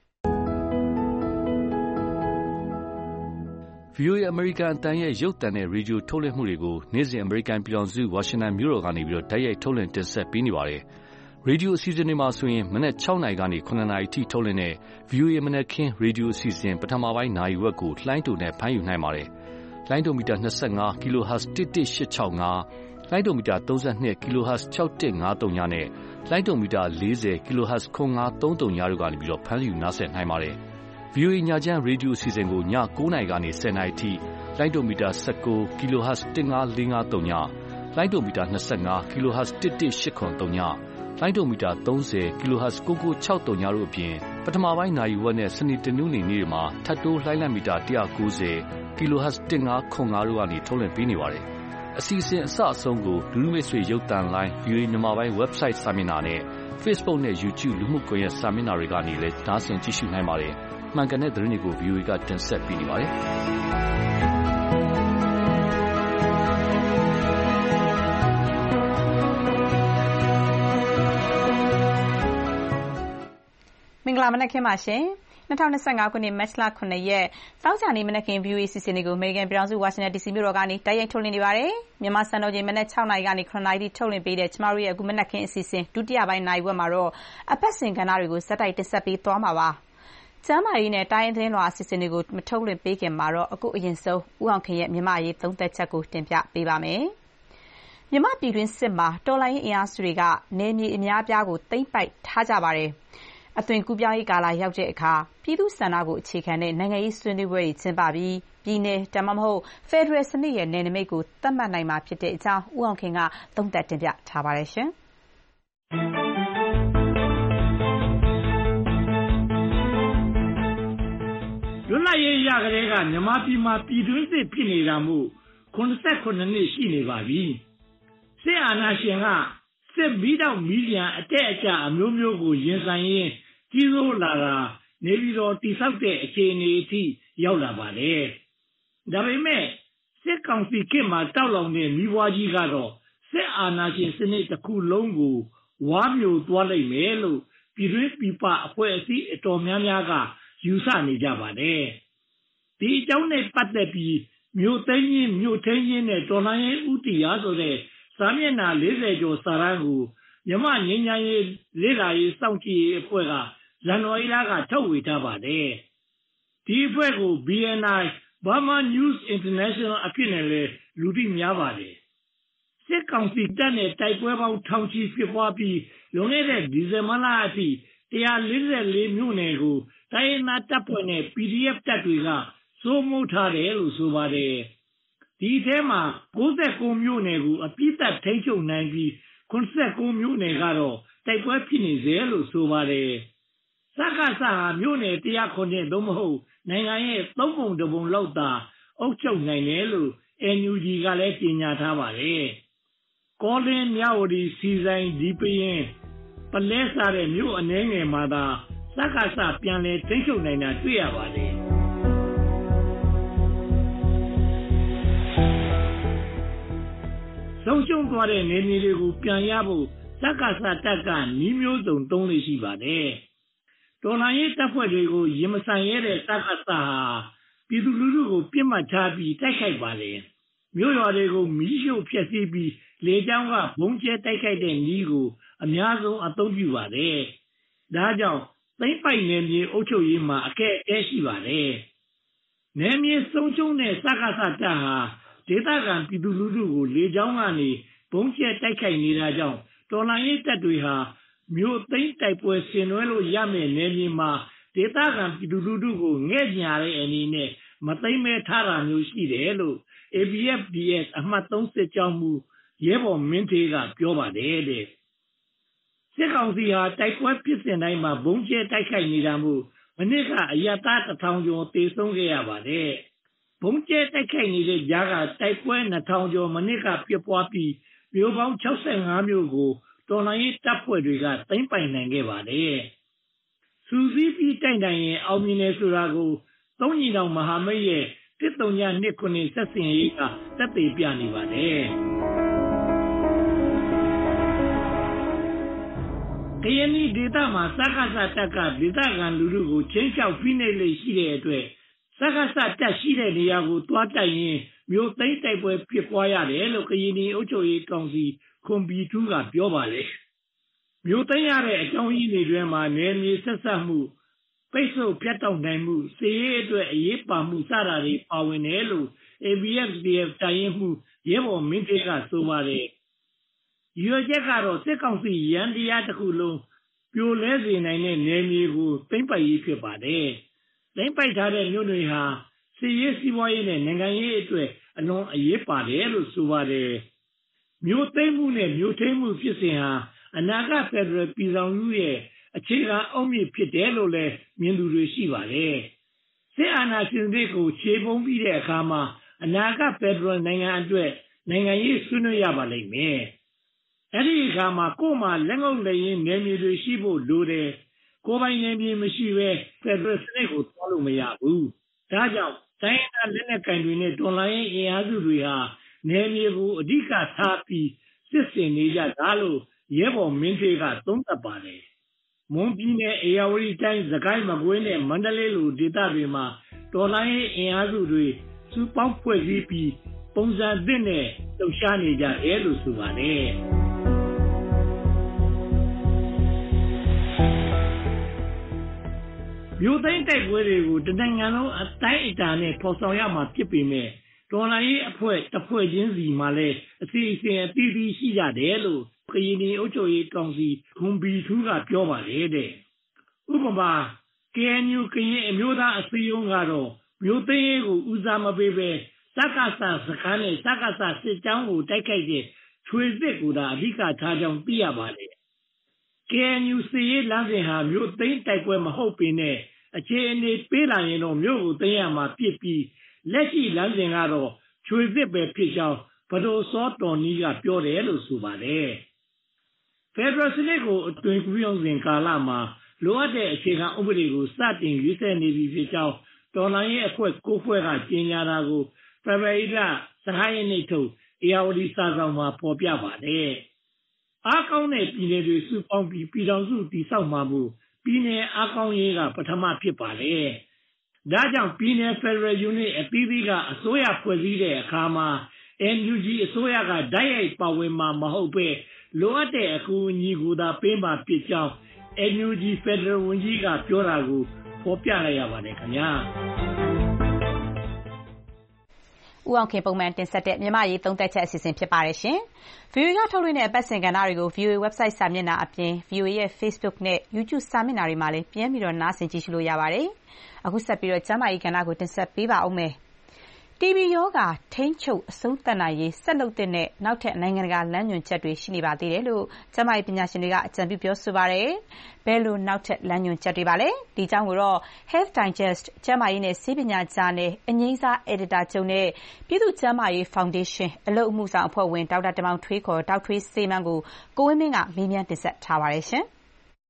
VOA အမေရိကန်အသံရဲ့ရုပ်သံနဲ့ရေဒီယိုထုတ်လွှင့်မှုတွေကိုနေ့စဉ်အမေရိကန်ပြည်ထောင်စုဝါရှင်တန်မြို့တော်ကနေပြီးတော့တိုက်ရိုက်ထုတ်လွှင့်တင်ဆက်ပေးနေပါတယ်။ရေဒီယိုအစီအစဉ်တွေမှာဆိုရင်မနက်6 နာရီကနေ9 နာရီထိထုတ်လွှင့်တဲ့ VOA မနက်ခင်းရေဒီယိုအစီအစဉ်ပထမပိုင်းနာရီဝက်ကိုလှိုင်းတုံနဲ့ဖမ်းယူနိုင်ပါတယ်။လှိုင်းတုံမီတာ25 kHz 11865 လှိုင်းတုံမီတာ32 kHz 6153နဲ့လှိုင်းတုံမီတာ40 kHz 9533တို့ကနေပြီးတော့ဖမ်းယူနားဆင်နိုင်ပါတယ်။ VOA ညချမ်းရေဒီယိုအစီအစဉ်ကိုည9:00 နာရီကနေ10:00 နာရီထိလိုင်းဒိုမီတာ19 kHz 15453ညလိုင်းဒိုမီတာ25 kHz 11883ညလိုင်းဒိုမီတာ30 kHz 9963ညတို့အပြင်ပထမပိုင်းနာရီဝက်နဲ့စနေတနင်္ဂနွေနေ့တွေမှာထပ်တိုးလိုင်းလံမီတာ190 kHz 1505တို့ကနေထုတ်လွှင့်ပေးနေပါတယ်အစီအစဉ်အစအဆုံးကိုလူလူမိတ်ဆွေရုပ်သံလိုင်း VOA မြန်မာပိုင်း website စာမျက်နှာနဲ့ Facebook နဲ့ YouTube လူမှုကွန်ရက်စာမျက်နှာတွေကနေလည်းနားဆင်ကြည့်ရှုနိုင်ပါတယ်။မှန်ကန်တဲ့သတင်းတွေကို VOA ကတင်ဆက်ပေးနေပါတယ်မင်္ဂလာမနက်ခင်းပါရှင်2025ခုနှစ်မတ်လ9ရက်သောကြာနေ့မနက်ခင်း VOA စီစဉ်တွေကိုအမေရိကန်ပြည်ထောင်စုဝါရှင်တန် DC မြို့တော်ကနေတိုက်ရိုက်ထုတ်လွှင့်နေပါတယ်။မြန်မာစံတော်ချိန်မနက်6:00 နာရီကနေ9:00 နာရီထိထုတ်လွှင့်ပေးတဲ့ကျမတို့ရဲ့အခုမနက်ခင်းအစီအစဉ်ဒုတိယပိုင်းနိုင်ဝက်မှာတော့အပတ်စဉ်ကဏ္ဍတွေကိုဇက်တိုက်တင်ဆက်ပေးသွားမှာပါ။ကျမ်းမာရေးနဲ့တိုင်းရင်းသတင်းလွှာအစီအစဉ်တွေကိုမထုတ်လွှင့်ပေးခင်မှာတော့အခုအရင်ဆုံးဦးအောင်ခင်ရဲ့မြန်မာရေးသုံးသက်ချက်ကိုတင်ပြပေးပါမယ်။မြန်မာပြည်တွင်းစစ်မှာတော်လှန်ရေးအင်အားစုတွေကနေမြေအများပြားကိုသိမ်းပိုက်ထားကြပါတယ်။အသွင်ကူးပြောင်းရေးကာလရောက်တဲ့အခါပြည်သူ့ဆန္ဒကိုအခြေခံတဲ့နိုင်ငံရေးဆွေးနွေးပွဲတွေကျင်းပပြီးပြည်내ဒါမှမဟုတ်ဖက်ဒရယ်စနစ်ရဲ့နယ်နိမိတ်ကိုသတ်မှတ်နိုင်မှာဖြစ်တဲ့အကြောင်းဦးအောင်ခင်ကသုံးသပ်တင်ပြထားပါတယ်ရှင်လွတ်လပ်ရေးရကလေးကမြန်မာပြည်မှာပြည်တွင်းစစ်ဖြစ်နေတာမို့89နှစ်ရှိနေပါပြီစစ်အာဏာရှင်ကစစ်မီးတောက်မီးလျံအတက်အကျအမျိုးမျိုးကိုရင်ဆိုင်ရင်းကြီးစိုးလာတာနေပြည်တော်တိဆောက်တဲ့အခြေအနေအထိရောက်လာပါတယ်။ဒါပေမဲ့စစ်ကောင်စီခေတ်မှာတောက်လောင်တဲ့မီးပွားကြီးကတော့စစ်အာဏာရှင်စနစ်တစ်ခုလုံးကိုဝါမျိုးသွားလိုက်မယ်လို့ပြည်တွင်းပြည်ပအဖွဲ့အစည်းအတော်များများကယူဆနေကြပါတယ်။ဒီအကြောင်းနဲ့ပတ်သက်ပြီးမြို့သိမ်းခြင်းမြို့ထိန်းခြင်းနဲ့တော်လှန်ရေးဥတီယာဆိုတဲ့စာမျက်နှာ40ကျော်စာတမ်းကိုမြန်မာငြိမ်းချမ်းရေးလေ့လာရေးစောင့်ကြည့်ရေးအဖွဲ့ကဇန်နဝါရီလကထုတ်ဝေထားပါတယ်။ဒီအဖွဲ့ကို BNI Burma News International အဖြစ်နဲ့လည်းလူသိများပါတယ်။စစ်ကောင်စီတပ်နဲ့တိုက်ပွဲပေါင်းထောင်ချီဖြစ်ပွားပြီးလွန်ခဲ့တဲ့ဒီဇင်ဘာလအထိ144မြို့နယ်ကိုတိုင်းရင်းသားတပ်ဖွဲ့နဲ့ PDF တပ်တွေကစိုးမိုးထားတယ်လို့ဆိုပါတယ်။ဒီထဲမှာ69မြို့နယ်ကိုအပြစ်သက်ထိန်းချုပ်နိုင်ပြီး89မြို့နယ်ကတော့တိုက်ပွဲဖြစ်နေစေလို့ဆိုပါတယ်။စကားစဟာမြို့နယ်109သို့မဟုတ်နိုင်ငံရဲ့3ပုံ2ပုံလောက်သာအုပ်ချုပ်နိုင်တယ်လို့ NUG ကလည်းကြေညာထားပါတယ်။ကောလင်းမြဝတီစီဆိုင်ဒီပရင်ပလဲစားတဲ့မြို့အနှဲငယ်မှာသာစကားစပြန်လဲထိန်းချုပ်နိုင်တာတွေ့ရပါတယ်။ဆုံးရှုံးသွားတဲ့နေမြေတွေကိုပြန်ရဖို့စကားစတပ်ကနီးမျိုးစုံသုံးလို့ရှိပါတယ်။တော်လှန်ရေးတပ်ဖွဲ့တွေကိုရင်မဆိုင်ရတဲ့စကားစဟာပြည်သူလူထုကိုပြစ်မှတ်ထားပြီးတိုက်ခိုက်ပါတယ်။မြို့ရွာတွေကိုမီးရှို့ဖျက်ဆီးပြီးလေကြောင်းကဘုံကျဲတိုက်ခိုက်တဲ့နည်းကိုအများဆုံးအသုံးပြုပါတယ်။ဒါကြောင့်သိမ်းပိုက်နယ်မြေအုပ်ချုပ်ရေးမှာအခက်အခဲရှိပါတယ်။နယ်မြေဆုံးရှုံးတဲ့စကားစတပ်ဟာဒေသခံပြည်သူလူထုကိုလေကြောင်းကနေဘုံကျဲတိုက်ခိုက်နေတာကြောင့်တော်လှန်ရေးတပ်တွေဟာမြို့သိမ်းတိုက်ပွဲဆင်နွှဲလို့ရမယ့်နယ်မြေမှာဒေသခံပြည်သူလူထုကိုငဲ့ညာတဲ့အနေနဲ့မသိမ်းမဲထားတာမျိုးရှိတယ်လို့ ABFDS အမှတ်3စစ်ကြောင်းမှုရဲဘော်မင်းထေးကပြောပါတယ်တဲ့စစ်ကောင်စီဟာတိုက်ပွဲဖြစ်စဉ်တိုင်းမှာဘုံကျဲတိုက်ခိုက်နေတာမို့မနစ်ကအရတား1000ကျော်တေဆုံးခဲ့ရပါတယ်ဘုံကျဲတိုက်ခိုက်နေတဲ့ကြားကတိုက်ပွဲ2000ကျော်မနစ်ကပြစ်ပွားပြီးမြို့ပေါင်း65မြို့ကိုတော်လှန်ရေးတပ်ဖွဲ့တွေကသိမ်းပိုင်နိုင်ခဲ့ပါတယ်။စူးစီးပြီးတိုက်နိုင်ရင်အောင်မြင်တယ်ဆိုတာကိုသုံးညီတော်မဟာမိတ်ရဲ့1329ဆက်စင်ရေးကသက်သေပြနေပါတယ်။ကရင်ပြည်ဒေသမှာစကားစတပ်ကဒေသခံလူထုကိုချင်းချောက်ဖိနှိပ်လေရှိတဲ့အတွက်စကားစတပ်ရှိတဲ့နေရာကိုတွားတိုက်ရင်မြို့သိမ်းတိုက်ပွဲဖြစ်ပွားရတယ်လို့ကရင်ပြည်အုပ်ချုပ်ရေးကောင်စီခွန်ဘီထူးကပြောပါတယ်။မြို့သိမ်းရတဲ့အကြောင်းရင်းတွေတွင်မှာနယ်မြေဆက်ဆက်မှုပိတ်ဆို့ဖြတ်တောက်နိုင်မှုစီးရေးအတွက်အရေးပါမှုစတာတွေပါဝင်တယ်လို့ ABFDF တိုင်းရင်းမှုရဲဘော်မင်းထေးကဆိုပါတယ်။ရွေချက်ကတော့စစ်ကောင်စီရန်တရားတစ်ခုလုံးပြိုလဲစေနိုင်တဲ့နယ်မြေကိုသိမ်းပိုက်ရေးဖြစ်ပါတယ်။သိမ်းပိုက်ထားတဲ့မြို့တွေဟာစစ်ရေးစီးပွားရေးနဲ့နိုင်ငံရေးအတွက်အလွန်အရေးပါတယ်လို့ဆိုပါတယ်မြို့သိမ်းမှုနဲ့မြို့ထိန်းမှုဖြစ်စဉ်ဟာအနာဂတ်ဖက်ဒရယ်ပြည်ထောင်စုရဲ့အခြေခံအုတ်မြစ်ဖြစ်တယ်လို့လည်းမြင်သူတွေရှိပါတယ်စစ်အာဏာရှင်တွေကိုခြေပုံးပြီးတဲ့အခါမှာအနာဂတ်ဖက်ဒရယ်နိုင်ငံအတွက်နိုင်ငံရေးဆွေးနွေးရပါလိမ့်မယ်အဲ့ဒီအခါမှာကိုယ်မှာလက်ငုပ်လက်ရင်းနယ်မြေတွေရှိဖို့လိုတယ်ကိုယ်ပိုင်နယ်မြေမရှိဘဲဖက်ဒရယ်စနစ်ကိုသွားလို့မရဘူးဒါကြောင့်တိုင်းဒေသလက်နက်ကိုင်တွေနဲ့တော်လှန်ရေးအင်အားစုတွေဟာနယ်မြေကိုအဓိကထားပြီးစစ်ဆင်နေကြတာလို့ရဲဘော်မင်းထေးကသုံးသပ်ပါတယ်မွန်ပြည်နယ်အေရဝတီတိုင်းစကိုင်းမကွေးနဲ့မန္တလေးလိုဒေသတွေမှာတော်လှန်ရေးအင်အားစုတွေစုပေါင်းဖွဲ့စည်းပြီးပုံစံသစ်နဲ့လှုပ်ရှားနေကြတယ်လို့ဆိုပါတယ်မြို့သိမ်းတိုက်ပွဲတွေကိုတနိုင်ငံလုံးအတိုင်းအတာနဲ့ဖော်ဆောင်ရမှာဖြစ်ပေမဲ့တော်လှန်ရေးအဖွဲ့တစ်ဖွဲ့ချင်းစီမှာလည်းအစီအစဉ်အသီးသီးရှိကြတယ်လို့ကရင်ပြည်အုပ်ချုပ်ရေးကောင်စီခွန်ဘီထူးကပြောပါတယ်တဲ့ဥပမာ KNU ကရင်အမျိုးသားအစည်းအရုံးကတော့မြို့သိမ်းရေးကိုဦးစားမပေးဘဲစကစစခန်းနဲ့စကစစစ်ကြောင်းကိုတိုက်ခိုက်တဲ့ချွေစစ်ကိုသာအဓိကထားကြောင်းသိရပါတယ် KNU စစ်ရေးလမ်းစဉ်ဟာမြို့သိမ်းတိုက်ပွဲမဟုတ်ပေနဲ့အခြေအနေပေးလာရင်တော့မြို့ကိုသိမ်းရမှာဖြစ်ပြီးလက်ရှိလမ်းစဉ်ကတော့ချွေစစ်ပဲဖြစ်ကြောင်းဗဒိုစောတော်နီးကပြောတယ်လို့ဆိုပါတယ်ဖက်ဒရယ်စနစ်ကိုအသွင်ကူးပြောင်းစဉ်ကာလမှာလိုအပ်တဲ့အခြေခံဥပဒေကိုစတင်ရွေးချယ်နေပြီဖြစ်ကြောင်းတော်လှန်ရေးအဖွဲ့9ဖွဲ့ကကြေညာတာကိုဖေဖော်ဝါရီလ15ရက်နေ့ထုတ်အေရဝတီစာဆောင်မှာဖော်ပြပါတယ်အားကောင်းတဲ့ပြည်နယ်တွေစုပေါင်းပြီးပြည်ထောင်စုတည်ဆောက်မှာမို့ပြည်နယ်အားကောင်းရေးကပထမဖြစ်ပါတယ်ဒါကြောင့်ပြည်နယ်ဖက်ဒရယ်ယူနစ်အသီးသီးကအစိုးရဖွဲ့စည်းတဲ့အခါမှာ NUG အစိုးရကတိုက်ရိုက်ပါဝင်မှာမဟုတ်ပဲလိုအပ်တဲ့အကူအညီကိုသာပေးမှာဖြစ်ကြောင်း NUG ဖက်ဒရယ်ဝန်ကြီးကပြောတာကိုဖော်ပြလိုက်ရပါတယ်ခင်ဗျာဦးအောင်ခင်ပုံမှန်တင်ဆက်တဲ့မြန်မာရေးသုံးသပ်ချက်အစီအစဉ်ဖြစ်ပါတယ်ရှင်။ VOA ကထုတ်လွှင့်တဲ့အပတ်စဉ်ကဏ္ဍတွေကို VOA website စာမျက်နှာအပြင် VOA ရဲ့ Facebook နဲ့ YouTube စာမျက်နှာတွေမှာလည်းပြန်ပြီးနားဆင်ကြည့်ရှုလို့ရပါတယ်။အခုဆက်ပြီးကျန်းမာရေးကဏ္ဍကိုတင်ဆက်ပေးပါဦးမယ်။ TB ရောဂါထိန်းချုပ်အဆုံးသတ်နိုင်ရေးဆက်လုပ်တဲ့နောက်ထပ်နိုင်ငံတကာလမ်းညွှန်ချက်တွေရှိနေပါသေးတယ်လို့ကျန်းမာရေးပညာရှင်တွေကအကြံပြုပြောဆိုပါတယ်။ဘယ်လိုနောက်ထပ်လမ်းညွှန်ချက်တွေပါလဲ။ဒီအကြောင်းကိုတော့ Health Digest ကျန်းမာရေးနဲ့ဆေးပညာဂျာနယ်အငြိမ်းစားအယ်ဒီတာချုပ်နဲ့ပြည်သူ့ကျန်းမာရေးဖောင်ဒေးရှင်းအလုပ်အမှုဆောင်အဖွဲ့ဝင်ဒေါက်တာတင်မောင်ထွေးခေါ်ဒေါက်ထွေးဆေးမန်းကိုကိုဝင်းမင်းကမေးမြန်းတင်ဆက်ထားပါတယ်ရှင်။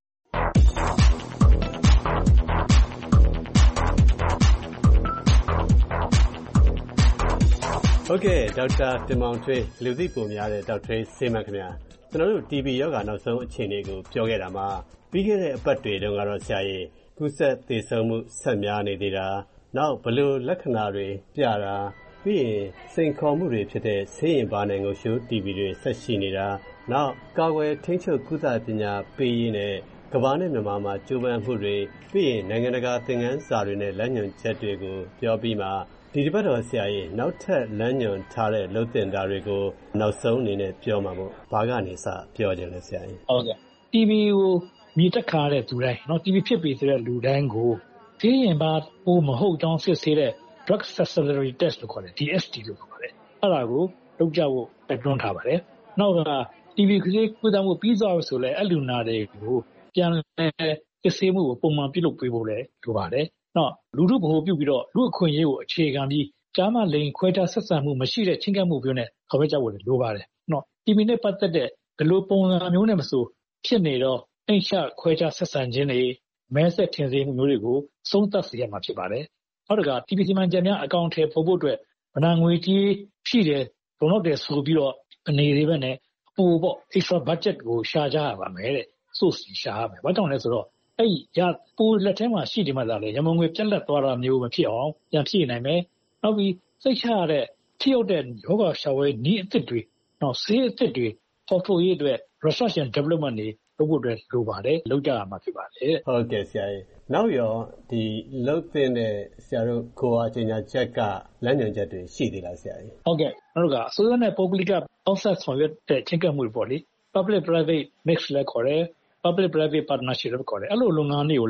ဟုတ်ကဲ့ဒေါက်တာတင်မောင်ထွေးလူသိပုံများတဲ့ဒေါက်ထွေးဆေးမန်းခင်ဗျာကျွန်တော်တို့ TB ရောဂါနောက်ဆုံးအခြေအနေကိုပြောခဲ့တာမှာပြီးခဲ့တဲ့အပတ်တွေတုန်းကတော့ဆရာကြီးကုသသေဆုံးမှုဆက်များနေသေးတာနောက်ဘလို့လက္ခဏာတွေပြတာပြီးရင်စိန်ခေါ်မှုတွေဖြစ်တဲ့ဆေးရင်ပါနိုင်ကိုရှိုး TB တွေဆက်ရှိနေတာနောက်ကာကွယ်ထိန်းချုပ်ကုသပညာပေးရေးနဲ့ကမ္ဘာနဲ့မြန်မာမှာကြိုးပမ်းမှုတွေပြီးရင်နိုင်ငံတကာသင်ခန်းစာတွေနဲ့လမ်းညွှန်ချက်တွေကိုပြောပြီးမှဒီတစ်ပတ်တော်ဆရာကြီးနောက်ထပ်လမ်းညွှန်ထားတဲ့လုပ်တင်တာတွေကိုနောက်ဆုံးအနေနဲ့ပြောမှာပေါ့ဘာကနေစပြောခြင်းလဲဆရာကြီးဟုတ်ကဲ့ TB ကိုမြည်တက်ခါတဲ့သူတိုင်းเนาะ TB ဖြစ်ပြီဆိုတဲ့လူတိုင်းကိုဆေးရင်ပါပိုးမဟုတ်ကြောင်းစစ်ဆေးတဲ့ drug susceptibility test လို့ခေါ်တယ် DST လို့ခေါ်ပါတယ်အဲ့ဒါကိုလုပ်ကြဖို့တိုက်တွန်းထားပါတယ်နောက်က TB ဆေးကုသမှုပြီးသွားပြီဆိုလဲအဲ့လူနာတွေကိုပြန်စစ်ဆေးမှုကိုပုံမှန်ပြုလုပ်ပေးဖို့လည်းလိုပါတယ်နော်လူထုဗဟိုပြုပြီးတော့လူအခွင့်အရေးကိုအခြေခံပြီးကြားမလိန်ခွဲခြားဆက်ဆံမှုမရှိတဲ့ချင်းကပ်မှုမျိုးနဲ့ခေါ်ပြကြဖို့လိုပါတယ်နော် TB နဲ့ပတ်သက်တဲ့ဘယ်လိုပုံစံမျိုးနဲ့မဆိုဖြစ်နေတော့အိမ်ချခွဲခြားဆက်ဆံခြင်းတွေမဲဆက်ထင်စေမှုမျိုးတွေကိုသုံးသပ်စေရမှာဖြစ်ပါတယ်နောက်တစ်ခါ TB စီမံချက်များအကောင့်ထဲပို့ဖို့အတွက်ဗဏ္ဍာငွေကြီးရှိတယ်ဘုံတော့တယ်ဆိုပြီးတော့အနေသေးပဲနဲ့အပူပေါ့ extra budget ကိုရှာကြရပါမယ်တဲ့ source ရှာရမယ်ဘာကြောင့်လဲဆိုတော့အဲ့ရပိုလက်ထဲမှာရှိတယ်မှသာလေရမုံငွေပြက်လက်သွားတာမျိုးမဖြစ်အောင်ပြန်ဖြည့်နိုင်မယ်နောက်ပြီးစိတ်ချရတဲ့ထိရောက်တဲ့ယောဂရှာဝဲနည်းအသစ်တွေနောက်ဆေးအသစ်တွေပေါ်ထုတ်ရေးအတွက် research and development တွေလုပ်ဖို့အတွက်လိုပါတယ်လုပ်ကြရမှာဖြစ်ပါတယ်ဟုတ်ကဲ့ဆရာကြီးနောက်ရောဒီလုပ်တဲ့ဆရာတို့ကိုအားကြေညာချက်ကလမ်းညွှန်ချက်တွေရှိသေးလားဆရာကြီးဟုတ်ကဲ့နောက်တော့အစိုးရနဲ့ပုဂ္ဂလိကအောက်ဆက်ဆောင်ရွက်တဲ့ချင်းကပ်မှုတွေပေါ့လေ public private mix လည်းခေါ်တယ်public private partnership လို့ခေါ်တယ်အဲ့လိုလုပ်ငန်းတွေကိုလည်း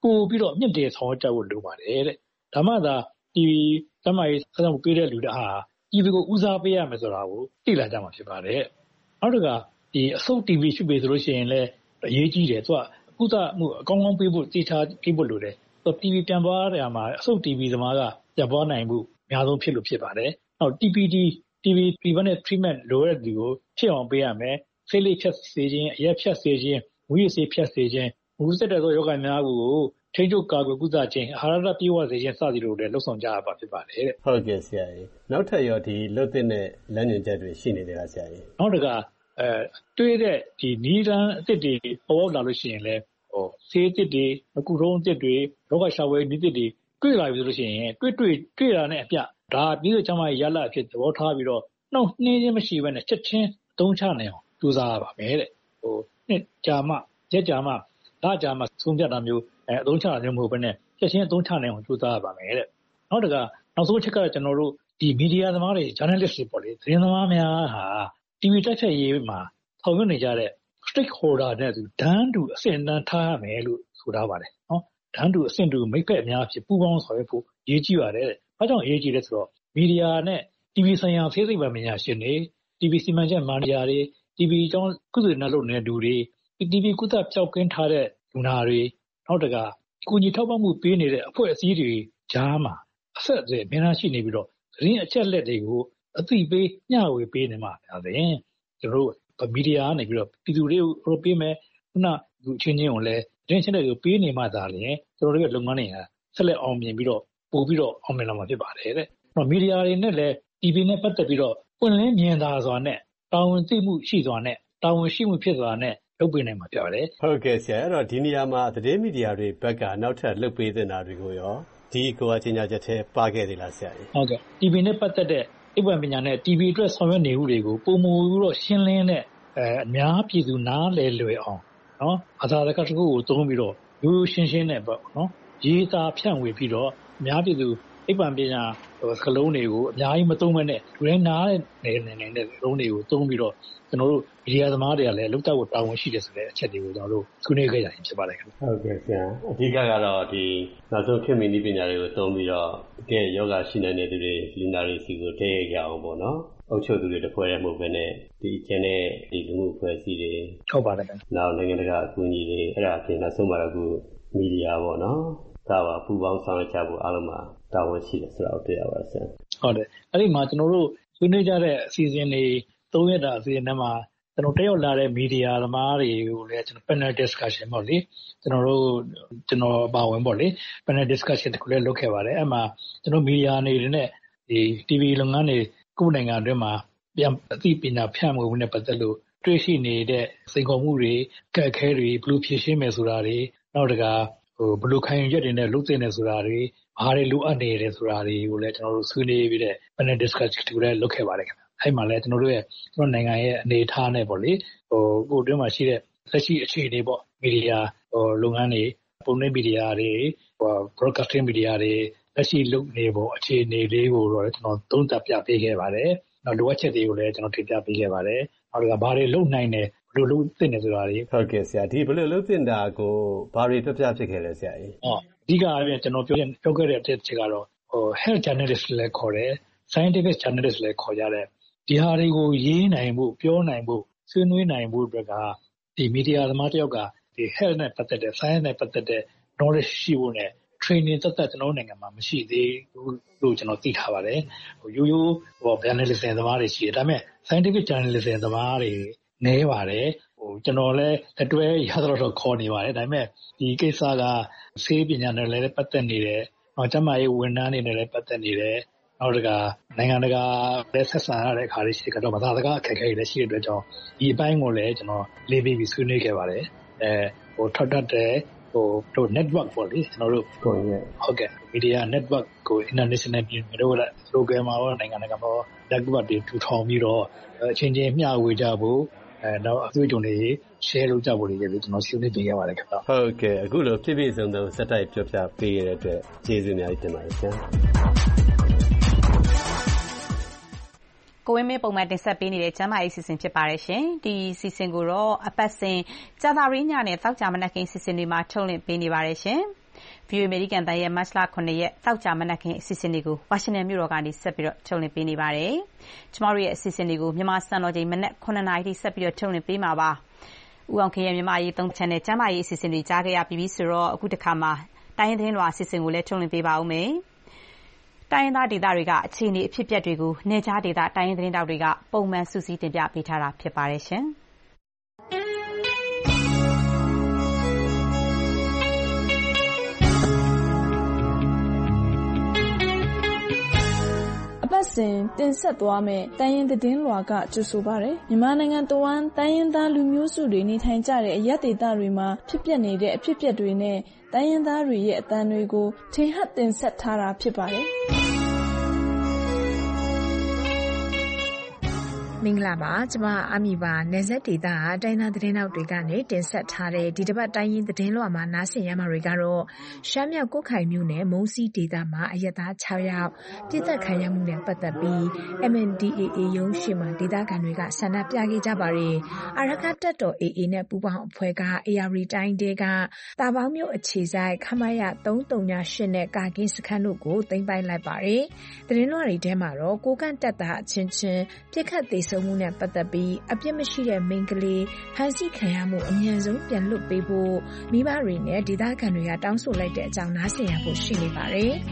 ပို့ပြီးတော့မြင့်တယ်ဆောင်ကြဖို့လိုပါတယ်တဲ့ဒါမှသာဒီတမိုင်းဆက်မှုပေးတဲ့လူတွေဟာဒီကိုဦးစားပေးရမယ်ဆိုတာကိုသိလာကြမှာဖြစ်ပါတယ်နောက်တစ်ခါဒီအစုပ် TV ရှိပြီဆိုလို့ရှိရင်လည်းအရေးကြီးတယ်သူကကုသမှုအကောင်းကောင်းပေးဖို့တည်ထားပေးဖို့လိုတယ်သူ TV ပြန်သွားတဲ့အခါမှာအစုပ် TV သမားကပြန်သွားနိုင်မှုအများဆုံးဖြစ်လို့ဖြစ်ပါတယ်နောက် TV prevent treatment လိုတဲ့လူကိုဖြစ်အောင်ပေးရမယ်ဆေးလိပ်ဖြတ်စေခြင်းအရက်ဖြတ်စေခြင်းမူရစေးဖြတ်စေခြင်းမူစစ်တဲ့သောယောဂများကိုထိန်းချုပ်ကာကွယ်ကုသခြင်းအာဟာရပြေဝစေခြင်းစသည်တို့လည်းလှုပ်ဆောင်ကြရပါဖြစ်ပါတယ်တဲ့ဟုတ်ကဲ့ဆရာကြီးနောက်ထပ်ရောဒီလွတ်တဲ့လမ်းညွှန်ချက်တွေရှိနေတယ်လားဆရာကြီးနောက်တကတွေးတဲ့ဒီနီးတန်းအစ်စ်တွေပေါ်လာလို့ရှိရင်လည်းဆေးအစ်စ်တွေအခုထုံးအစ်စ်တွေယောဂရှာဝဲနီးအစ်စ်တွေတွေ့လာပြီဆိုလို့ရှိရင်တွေ့တာနဲ့အပြဒါပြီးတော့ကျမရလာအဖြစ်သဘောထားပြီးတော့နှောင့်နှင်းခြင်းမရှိဘဲနဲ့ချက်ချင်းအသုံးချနိုင်အောင်ကြိုးစားရပါမယ်တဲ့နှစ်ကြာမှရက်ကြာမှလကြာမှသုံးပြတာမျိုးအသုံးချတာမျိုးမဟုတ်ဘဲနဲ့ချက်ချင်းအသုံးချနိုင်အောင်ကြိုးစားရပါမယ်တဲ့နောက်တကနောက်ဆုံးချက်ကကျွန်တော်တို့ဒီမီဒီယာသမားတွေ journalist တွေပေါ့လေသတင်းသမားများဟာ TV တိုက်ဖြတ်ရေးမှာဆောင်ရွက်နေကြတဲ့ stakeholder နဲ့သူဒန်းတူအဆင့်အတန်းထားရမယ်လို့ဆိုထားပါတယ်နော်ဒန်းတူအဆင့်တူမိတ်ဖက်အများဖြစ်ပူးပေါင်းဆောင်ရွက်ဖို့အရေးကြီးပါတယ်တဲ့။ဘာကြောင့်အရေးကြီးလဲဆိုတော့မီဒီယာနဲ့ TV ဆိုင်ရာဆေးသိပ္ပံပညာရှင်တွေ TV စီမံချက်မန်နေဂျာတွေ TV ကျောင်းကုသနာလုပ်နေတဲ့လူတွေ TV ကုသပျောက်ကင်းထားတဲ့လူနာတွေနောက်တကကုညီထောက်ပံ့မှုပေးနေတဲ့အဖွဲ့အစည်းတွေကြားမှာအဆက်အသွယ်အများကြီးရှိနေပြီးတော့သတင်းအချက်လက်တွေကိုအသိပေးမျှဝေပေးနေမှာပါပဲကျွန်တော်တို့မီဒီယာကနေပြီးတော့ပြည်သူတွေကိုပေးမယ်ခုနလူချင်းချင်းကိုလည်းသတင်းချက်လက်ကိုပေးနေမှသာလေကျွန်တော်တို့ရဲ့လုပ်ငန်းတွေကဆက်လက်အောင်မြင်ပြီးတော့ပို့ပြီးတော့အောင်မြင်လာမှာဖြစ်ပါတယ်တဲ့မီဒီယာတွေနဲ့လည်း TV နဲ့ပတ်သက်ပြီးတော့ပွင့်လင်းမြင်သာစွာနဲ့တာဝန်သိမှုရှိစွာနဲ့တာဝန်ရှိမှုဖြစ်စွာနဲ့လုပ်ပေးနိုင်မှာဖြစ်ပါတယ်ဟုတ်ကဲ့ဆရာအဲ့တော့ဒီနေရာမှာသတင်းမီဒီယာတွေဘက်ကနောက်ထပ်လုပ်ပေးတဲ့နာတွေကိုရောဒီကိုအချင်းညာချက်ထဲပါခဲ့သေးလားဆရာကြီးဟုတ်ကဲ့ TV နဲ့ပတ်သက်တဲ့ဥပဒေပညာနဲ့ TV အတွက်ဆောင်ရွက်နေမှုတွေကိုပုံမူပြီးတော့ရှင်းလင်းတဲ့အများပြည်သူနားလည်လွယ်အောင်နော်အသာတကတစ်ခုကိုသုံးပြီးတော့ရိုးရှင်းနဲ့ပေါ့နော်ရေးသားဖြန့်ဝေပြီးတော့အများပြည်သူဥပဒေပညာစကလုံးတွေကိုအများကြီးမသုံးဘဲနဲ့လူတိုင်းနားနေတဲ့လုံးတွေကိုသုံးပြီးတော့ကျွန်တော်တို့မီဒီယာသမားတွေကလည်းလောက်တော့တာဝန်ရှိတယ်ဆိုတဲ့အချက်တွေကိုကျွန်တော်တို့ဆွေးနွေးခဲ့ကြရင်ဖြစ်ပါတယ်ခင်ဗျဟုတ်ကဲ့ဆရာအဓိကကတော့ဒီနောက်ဆုံးခေတ်မီနည်းပညာတွေကိုသုံးပြီးတော့တကယ်ယောဂရှိနိုင်တဲ့သူတွေလူနာတွေစီကိုတည့်ရအောင်ပေါ့နော်အုပ်ချုပ်သူတွေတဖွဲ့ရဲမှုပဲနဲ့ဒီကျန်တဲ့ဒီလူမှုအဖွဲ့အစည်းတွေဟုတ်ပါတယ်ခင်ဗျနောက်နိုင်ငံတကာအကူအညီတွေအဲ့ဒါအပြင်နောက်ဆုံးမှာတော့မီဒီယာပေါ့နော်ဒါပါပူပေါင်းဆောင်ရွက်ကြဖို့အားလုံးမှာတာဝန်ရှိတယ်ဆိုတာကိုတွေ့ရပါတယ်ဆရာဟုတ်တယ်အဲ့ဒီမှာကျွန်တော်တို့ဆွေးနွေးကြတဲ့အစီအစဉ်တွေ3ရက်တာအစီအစဉ်ထဲမှာကျွန်တော်တက်ရောက်လာတဲ့မီဒီယာသမားတွေကိုလည်းကျွန်တော် panel discussion ပေါ့လေကျွန်တော်ပါဝင်ပေါ့လေ panel discussion တခုလည်းလုပ်ခဲ့ပါတယ်အဲ့မှာကျွန်တော်မီဒီယာတွေနဲ့ဒီ TV လုပ်ငန်းတွေကိုနိုင်ငံအတွင်းမှာပြန်အသိပညာဖြန့်ဝေမှုနဲ့ပတ်သက်လို့တွေ့ရှိနေတဲ့စိန်ခေါ်မှုတွေကက်ခဲတွေဘယ်လိုဖြေရှင်းမယ်ဆိုတာတွေနောက်တကဘယ်လိုခံယူချက်တွေနဲ့လုပ်သင့်တယ်ဆိုတာတွေဘာတွေလိုအပ်နေတယ်ဆိုတာတွေကိုလည်းကျွန်တော်တို့ဆွေးနွေးပြီးတဲ့ panel discussion တခုလည်းလုပ်ခဲ့ပါတယ်ခင်ဗျအဲ့မှာလည်းကျွန်တော်နိုင်ငံရဲ့အနေအထားနဲ့ပေါ့လေကိုအတွင်းမှာရှိတဲ့လက်ရှိအခြေအနေပေါ့မီဒီယာလုပ်ငန်းတွေပုံနှိပ်မီဒီယာတွေbroadcasting မီဒီယာတွေလက်ရှိလုပ်နေဖို့အခြေအနေလေးကိုတော့ကျွန်တော်သုံးသပ်ပြပေးခဲ့ပါတယ်နောက်လိုအပ်ချက်တွေကိုလည်းကျွန်တော်တင်ပြပေးခဲ့ပါတယ်နောက်ကဘာတွေလုပ်နိုင်တယ်ဘယ်လိုလုပ်သင့်တယ်ဆိုတာတွေဟုတ်ကဲ့ဆရာဒီဘယ်လိုလုပ်သင့်တာကိုဘာတွေပြပြဖြစ်ခဲ့လဲဆရာကြီးအဓိကအပြင်ကျွန်တော်ပြောခဲ့တဲ့အချက်ကတော့ health journalist လည်းခေါ်တယ် scientific journalist လည်းခေါ်ကြတယ်ဒီဟာတွေကိုရေးနိုင်ဖို့ပြောနိုင်ဖို့ဆွေးနွေးနိုင်ဖို့အတွက်ကဒီမီဒီယာသမားတယောက်ကဒီ health နဲ့ပတ်သက်တဲ့ science နဲ့ပတ်သက်တဲ့ knowledge ရှိဖို့နဲ့ training သက်ကျွန်တော်နိုင်ငံမှာမရှိသေးဘူးလို့ကျွန်တော်သိထားပါတယ်ရိုးရိုးjournalism သမားတွေရှိတယ်ဒါပေမဲ့ scientific journalism သမားတွေနည်းပါတယ်ကျွန်တော်လည်းအတွဲရသတော့ခေါ်နေပါတယ်ဒါပေမဲ့ဒီကိစ္စကဆေးပညာနဲ့လည်းပတ်သက်နေတယ်ကျန်းမာရေးဝန်ထမ်းတွေနဲ့လည်းပတ်သက်နေတယ်နောက်တကနိုင်ငံတကာလည်းဆက်ဆံရတဲ့အခါလေးရှိကတော့မသာတကားအခက်အခဲတွေလည်းရှိတဲ့အတွက်ကြောင့်ဒီအပိုင်းကိုလည်းကျွန်တော်လေးပြီးဆွေးနွေးခဲ့ပါတယ်ထောက်တတ်တဲ့တို့ network ပေါ့လေကျွန်တော်တို့ဟုတ်ကဲ့ media network ကို international ပြည်တို့က local မှာရောနိုင်ငံတကာမှာ network တွေထူထောင်ပြီးတော့အချင်းချင်းမျှဝေကြဖို့နောက်အတွေ့အကြုံတွေ share လုပ်ကြဖို့လည်းကျွန်တော်ဆွေးနွေးပေးခဲ့ပါတယ်ခင်ဗျဟုတ်ကဲ့အခုလိုပြည့်စုံသောစက်တိုက်ပြောပြပေးရတဲ့အတွက်ကျေးဇူးအများကြီးတင်ပါတယ်ဆရာကိုဝင်းမင်းပုံမှန်တင်ဆက်ပေးနေတဲ့ကျမ်းမာရေးစီစဉ်ဖြစ်ပါတယ်ရှင်။ဒီစီစဉ်ကိုတော့အပတ်စဉ်ကြာသပတေးညနဲ့သောကြာမနက်ခင်းစီစဉ်တွေမှာထုတ်လွှင့်ပေးနေပါတယ်ရှင်။ VOA အမေရိကန်အသံရဲ့မတ်လ 9 ရက်သောကြာမနက်ခင်းအစီအစဉ်တွေကိုဝါရှင်တန်မြို့တော်ကနေဆက်ပြီးထုတ်လွှင့်ပေးနေပါတယ်။ကျမတို့ရဲ့အစီအစဉ်တွေကိုမြန်မာစံတော်ချိန်မနက် 9 နာရီထိဆက်ပြီးထုတ်လွှင့်ပေးမှာပါ။ဦးအောင်ခင်ရဲ့မြန်မာရေး3 channel ကျမ်းမာရေးအစီအစဉ်တွေကြားခဲ့ရပြီးဆိုတော့အခုတစ်ခါမှာတိုင်းရင်းသတင်းလွှာအစီအစဉ်ကိုလည်းထုတ်လွှင့်ပေးပါဦးမယ်။တိုင်းရင်းသားဒေသတွေကအခြေအနေအဖြစ်အပျက်တွေကိုနေကြားဒေသတိုင်းရင်းသတင်းတောက်တွေကပုံမှန်စုစည်းတင်ပြပေးထားတာဖြစ်ပါတယ်ရှင်။အပတ်စဉ်တင်ဆက်သွားမယ့်တိုင်းရင်းသတင်းလွှာကကြိုဆိုပါရယ်မြန်မာနိုင်ငံတဝန်းတိုင်းရင်းသားလူမျိုးစုတွေနေထိုင်ကြတဲ့အရပ်ဒေသတွေမှာဖြစ်ပျက်နေတဲ့အဖြစ်အပျက်တွေနဲ့တိုင်းရင်းသားတွေရဲ့အသံတွေကိုထင်ဟပ်တင်ဆက်ထားတာဖြစ်ပါတယ်မင်္ဂလာပါကျမအာမီပါနယ်စပ်ဒေသအတိုင်းသားသတင်းတောက်တွေကနေတင်ဆက်ထားတဲ့ဒီတစ်ပတ်တိုင်းရင်းသတင်းလွှာမှာနားဆင်ရမှာတွေကတော့ရှမ်းမြောက်ကုတ်ခိုင်မြို့နယ်မုံစီဒေသမှာအရက်သား6ယောက်ပြစ်သက်ခံရမှုနဲ့ပတ်သက်ပြီး MNDAA ရုံးရှိမှဒေသခံတွေကဆန္ဒပြခဲ့ကြပါတယ်အာရခတပ်တော် AA နဲ့ပူးပေါင်းအဖွဲ့က AR တိုင်းဒေကတာပေါင်းမြို့အခြေဆိုင်ခမာရ338နဲ့ကာကင်းစခန်းတို့ကိုသိမ်းပိုက်လိုက်ပါတယ်သတင်းလွှာတွေထဲမှာတော့ကိုကန့်တပ်သားအချင်းချင်းပြစ်ခတ်သေးမှုနဲ့ပတ်သက်ပြီးအပြစ်မရှိတဲ့မိန်းကလေးဖမ်းဆီးခံရမှုအမြန်ဆုံးပြန်လွတ်ပေးဖို့မိဘတွေနဲ့ဒေသခံတွေကတောင်းဆိုလိုက်တဲ့အကြောင်းနားဆင်ရဖို့ရှိနေပါတယ်။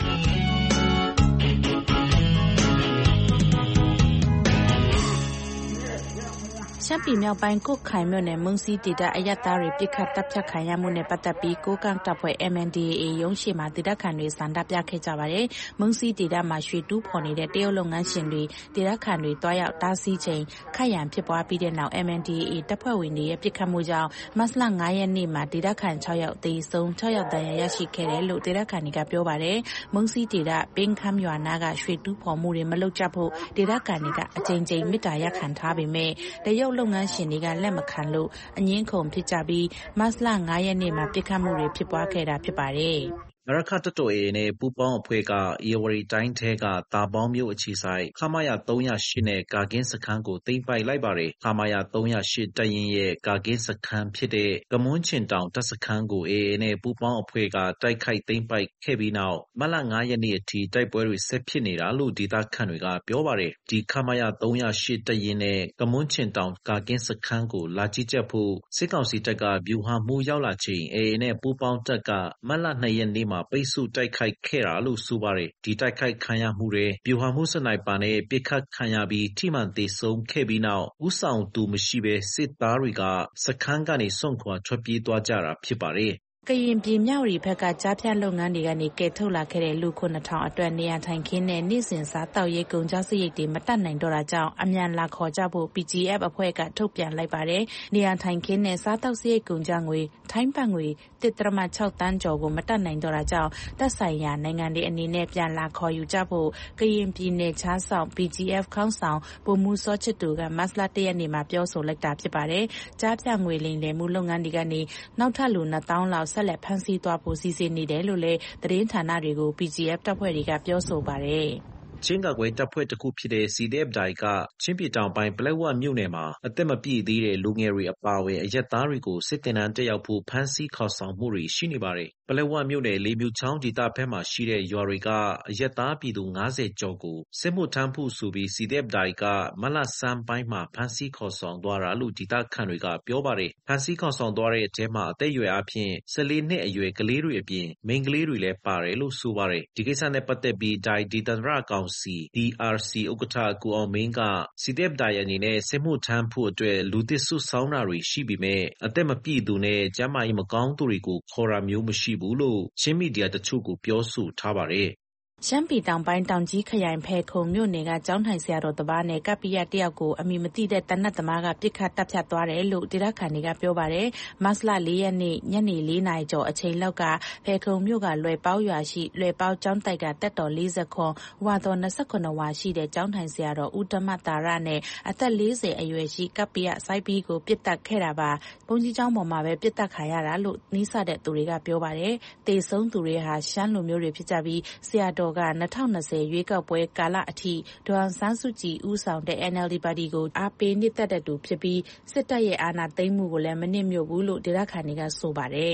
ရှမ်းပြည်မြောက်ပိုင်းကုတ်ခိုင်မြို့နယ်မုံစီဒေသအရပ်သားတွေပြစ်ခတ်တပ်ဖြတ်ခံရမှုနဲ့ပတ်သက်ပြီးကိုကန့်တပ်ဖွဲ့ MNDAA ရုံးရှိမှဒေသခံတွေဆန္ဒပြခဲ့ကြပါတယ်။မုံစီဒေသမှာရွှေတူးဖော်နေတဲ့တရုတ်လုပ်ငန်းရှင်တွေဒေသခံတွေတွားရောက်တားဆီးချိန်ခတ်ရန်ဖြစ်ပွားပြီးတဲ့နောက် MNDAA တပ်ဖွဲ့ဝင်တွေရဲ့ပြစ်ခတ်မှုကြောင့်မတ်လ 9 ရက်နေ့မှာဒေသခံ6ယောက်သေဆုံး6ယောက်ဒဏ်ရာရရှိခဲ့တယ်လို့ဒေသခံတွေကပြောပါတယ်။မုံစီဒေသပင်းခမ်းရွာနာကရွှေတူးဖော်မှုတွေမလုပ်ကြဖို့ဒေသခံတွေကအကြိမ်ကြိမ်မေတ္တာရပ်ခံထားပေမဲ့တရုတ်လုပ်ငန်းရှင်တွေကလက်မခံလို့အငင်းခုန်ဖြစ်ကြပြီးမတ်လ 9 ရက်နေ့မှာပြစ်ခတ်မှုတွေဖြစ်ပွားခဲ့တာဖြစ်ပါတယ်။အာရခတပ်တော် AA နဲ့ပူးပေါင်းအဖွဲ့ကဧဝရီတိုင်းထဲကတာပေါင်းမြို့အခြေဆိုင်ခမာရ308နဲ့ကာကင်းစခန်းကိုသိမ်းပိုက်လိုက်ပါတယ်ခမာရ308တပ်ရင်းရဲ့ကာကင်းစခန်းဖြစ်တဲ့ကမွန်းချင်တောင်တပ်စခန်းကို AA နဲ့ပူးပေါင်းအဖွဲ့ကတိုက်ခိုက်သိမ်းပိုက်ခဲ့ပြီးနောက်မတ်လ 9 ရက်နေ့အထိတိုက်ပွဲတွေဆက်ဖြစ်နေတာလို့ဒေသခံတွေကပြောပါတယ်ဒီခမာရ308တပ်ရင်းနဲ့ကမွန်းချင်တောင်ကာကင်းစခန်းကိုလာကြီးကြပ်ဖို့စစ်ကောင်စီတပ်ကဗျူဟာမှုရောက်လာချိန် AA နဲ့ပူးပေါင်းတပ်ကမတ်လ 2 ရက်နေ့ပိတ်ဆို့တိုက်ခိုက်ခဲ့တာလို့ဆိုပါတယ်ဒီတိုက်ခိုက်ခံရမှုတွေဗျူဟာမှုစနိုက်ပါနဲ့ပစ်ခတ်ခံရပြီးထိမှန်သေဆုံးခဲ့ပြီးနောက်ဥဆောင်သူမရှိဘဲစစ်သားတွေကစခန်းကနေစွန့်ခွာထွက်ပြေးသွားကြတာဖြစ်ပါတယ်ကရင်ပြည်မြောက်ရီဘက်ကကြားဖြတ်လုပ်ငန်းတွေကနေကဲထုတ်လာခဲ့တဲ့လူ9000အတွက်နေရာထိုင်ခင်းနဲ့နေ့စဉ်စားတောက်ရေးကုန်ကြစရိတ်တွေမတက်နိုင်တော့တာကြောင့်အမြန်လာခေါ်ကြဖို့ PGF အဖွဲ့ကထုတ်ပြန်လိုက်ပါတယ်။နေရာထိုင်ခင်းနဲ့စားတောက်စရိတ်ကုန်ကြငွေထိုင်းဘတ်ငွေ 1.6 တန်းကျော်ကိုမတက်နိုင်တော့တာကြောင့်သက်ဆိုင်ရာနိုင်ငံတွေအနေနဲ့ပြန်လာခေါ်ယူကြဖို့ကရင်ပြည်နယ်ချားဆောင် PGF ခေါင်းဆောင်ဗိုလ်မှူးစောချစ်တူကမတ်လ 1 ရက်နေ့မှာပြောဆိုလိုက်တာဖြစ်ပါတယ်။ကြားဖြတ်ငွေလိမ်လည်မှုလုပ်ငန်းတွေကနေနောက်ထပ်လူ2000လောက်ဆက်လက်ဖမ်းဆီးသွားဖို့စီစဉ်နေတယ်လို့လည်းသတင်းဌာနတွေကို PGF တပ်ဖွဲ့တွေကပြောဆိုပါတယ်။ချင်းကာကွယ်တပ်ဖွဲ့တစ်ခုဖြစ်တဲ့ CDF ဒိုင်ကချင်းပြည်တောင်ပိုင်းပလက်ဝမြို့နယ်မှာအသက်မပြည့်သေးတဲ့လူငယ်တွေအပါအဝင်အရက်သားတွေကိုစစ်တင်တန်းတက်ရောက်ဖို့ဖမ်းဆီးခေါ်ဆောင်မှုတွေရှိနေပါတယ်။ပလက်ဝမြို့နယ်လေးမြူချောင်းဒေသဘက်မှာရှိတဲ့ရွာတွေကအရက်သားပြည်သူ90ကျော်ကိုစစ်မှုထမ်းဖို့ဆိုပြီး CDF ဒိုင်ကမလဆန်းပိုင်းမှာဖမ်းဆီးခေါ်ဆောင်သွားတာလို့ဒေသခံတွေကပြောပါတယ်။ဖမ်းဆီးခေါ်ဆောင်သွားတဲ့အထဲမှာအသက်အရွယ်အပြင်14နှစ်အရွယ်ကလေးတွေအပြင်မိန်းကလေးတွေလည်းပါတယ်လို့ဆိုပါတယ်။ဒီကိစ္စနဲ့ပတ်သက်ပြီးဒိုင်ဒေသန္တရကောင်စီ DRC ဥက္ကဋ္ဌကိုအောင်မင်းက CDF ဒိုင်အနေနဲ့စစ်မှုထမ်းဖို့အတွက်လူသစ်စုဆောင်းတာတွေရှိပေမဲ့အသက်မပြည့်သူနဲ့ကျန်းမာရေးမကောင်းသူတွေကိုခေါ်တာမျိုးမရှိဘူးလို့ချင်းမီဒီယာတချို့ကိုပြောဆိုထားပါတယ်။ရှမ်းပြည်တောင်ပိုင်းတောင်ကြီးခရိုင်ဖဲခုံမြို့နယ်ကကျောင်းထိုင်ဆရာတော်တစ်ပါးနဲ့ကပ္ပိယတယောက်ကိုအမိမသိတဲ့တနတ်သမားကပြစ်ခတ်တပ်ဖြတ်သွားတယ်လို့ဒေသခံတွေကပြောပါတယ်။မတ်လ 4 ရက်နေ့ညနေ 4 နာရီကျော်အချိန်လောက်ကဖဲခုံမြို့ကလွယ်ပေါရွာရှိလွယ်ပေါကျောင်းတိုက်ကတက်တော်40ခွန်ဝါတော်29ဝါရှိတဲ့ကျောင်းထိုင်ဆရာတော်ဦးဓမ္မတာရနဲ့အသက်40အရွယ်ရှိကပ္ပိယစိုက်ပီးကိုပြစ်တက်ခဲ့တာပါ။ဘုန်းကြီးကျောင်းပေါ်မှာပဲပြစ်တက်ခါရတာလို့နီးစပ်တဲ့သူတွေကပြောပါတယ်။တေဆုံးသူတွေဟာရှမ်းလူမျိုးတွေဖြစ်ကြပြီးဆရာတော်က2020ရွေးကောက်ပွဲကာလအထိဒေါ်အောင်ဆန်းစုကြည်ဦးဆောင်တဲ့ NLD ပါတီကိုအားပေးနှစ်သက်တဲ့သူဖြစ်ပြီးစစ်တပ်ရဲ့အာဏာသိမ်းမှုကိုလည်းမနစ်မြို့ဘူးလို့ဒေသခံတွေကဆိုပါတယ်။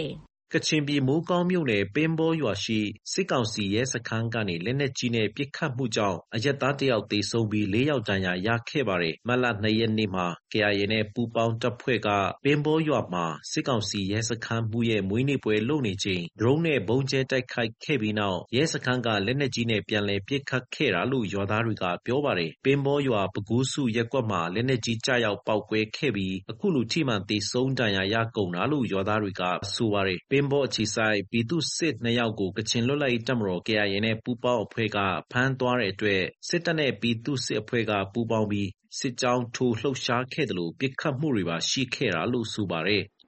ကချင်ပြည်မိုးကောင်းမြို့နယ်ပင်းဘောရွာရှိစစ်ကောင်စီရဲစခန်းကနေလက်နက်ကြီးနဲ့ပစ်ခတ်မှုကြောင့်အရပ်သားတစ်ယောက်သေဆုံးပြီး4 ယောက်ဒဏ်ရာရခဲ့ပါတယ်။မတ်လ 2 ရက်နေ့မှာ KIA နဲ့ပူးပေါင်းတပ်ဖွဲ့ကပင်းဘောရွာမှာစစ်ကောင်စီရဲစခန်းမှုရဲ့မွေးနေ့ပွဲလုပ်နေချိန်ဒရုန်းနဲ့ဘုံကျဲတိုက်ခိုက်ခဲ့ပြီးနောက်ရဲစခန်းကလက်နက်ကြီးနဲ့ပြန်လည်ပစ်ခတ်ခဲ့တာလို့ရွာသားတွေကပြောပါတယ်။ပင်းဘောရွာပကူးစုရပ်ကွက်မှာလက်နက်ကြီးကျရောက်ပေါက်ကွဲခဲ့ပြီးအခုလူထိမှန်သေဆုံးဒဏ်ရာရကုန်တာလို့ရွာသားတွေကဆိုပါတယ်။ပင်းဘောအခြေစိုက်ပြည်သူ့စစ်2 ယောက်ကိုကချင်လွတ်လပ်ရေးတပ်မတော် KIA နဲ့ပူးပေါင်းအဖွဲ့ကဖမ်းသွားတဲ့အတွက်စစ်တပ်နဲ့ပြည်သူ့စစ်အဖွဲ့ကပူးပေါင်းပြီးစစ်ကြောင်းထိုးလှုပ်ရှားခဲ့တယ်လို့ပစ်ခတ်မှုတွေပါရှိခဲ့တာလို့ဆိုပါတယ်။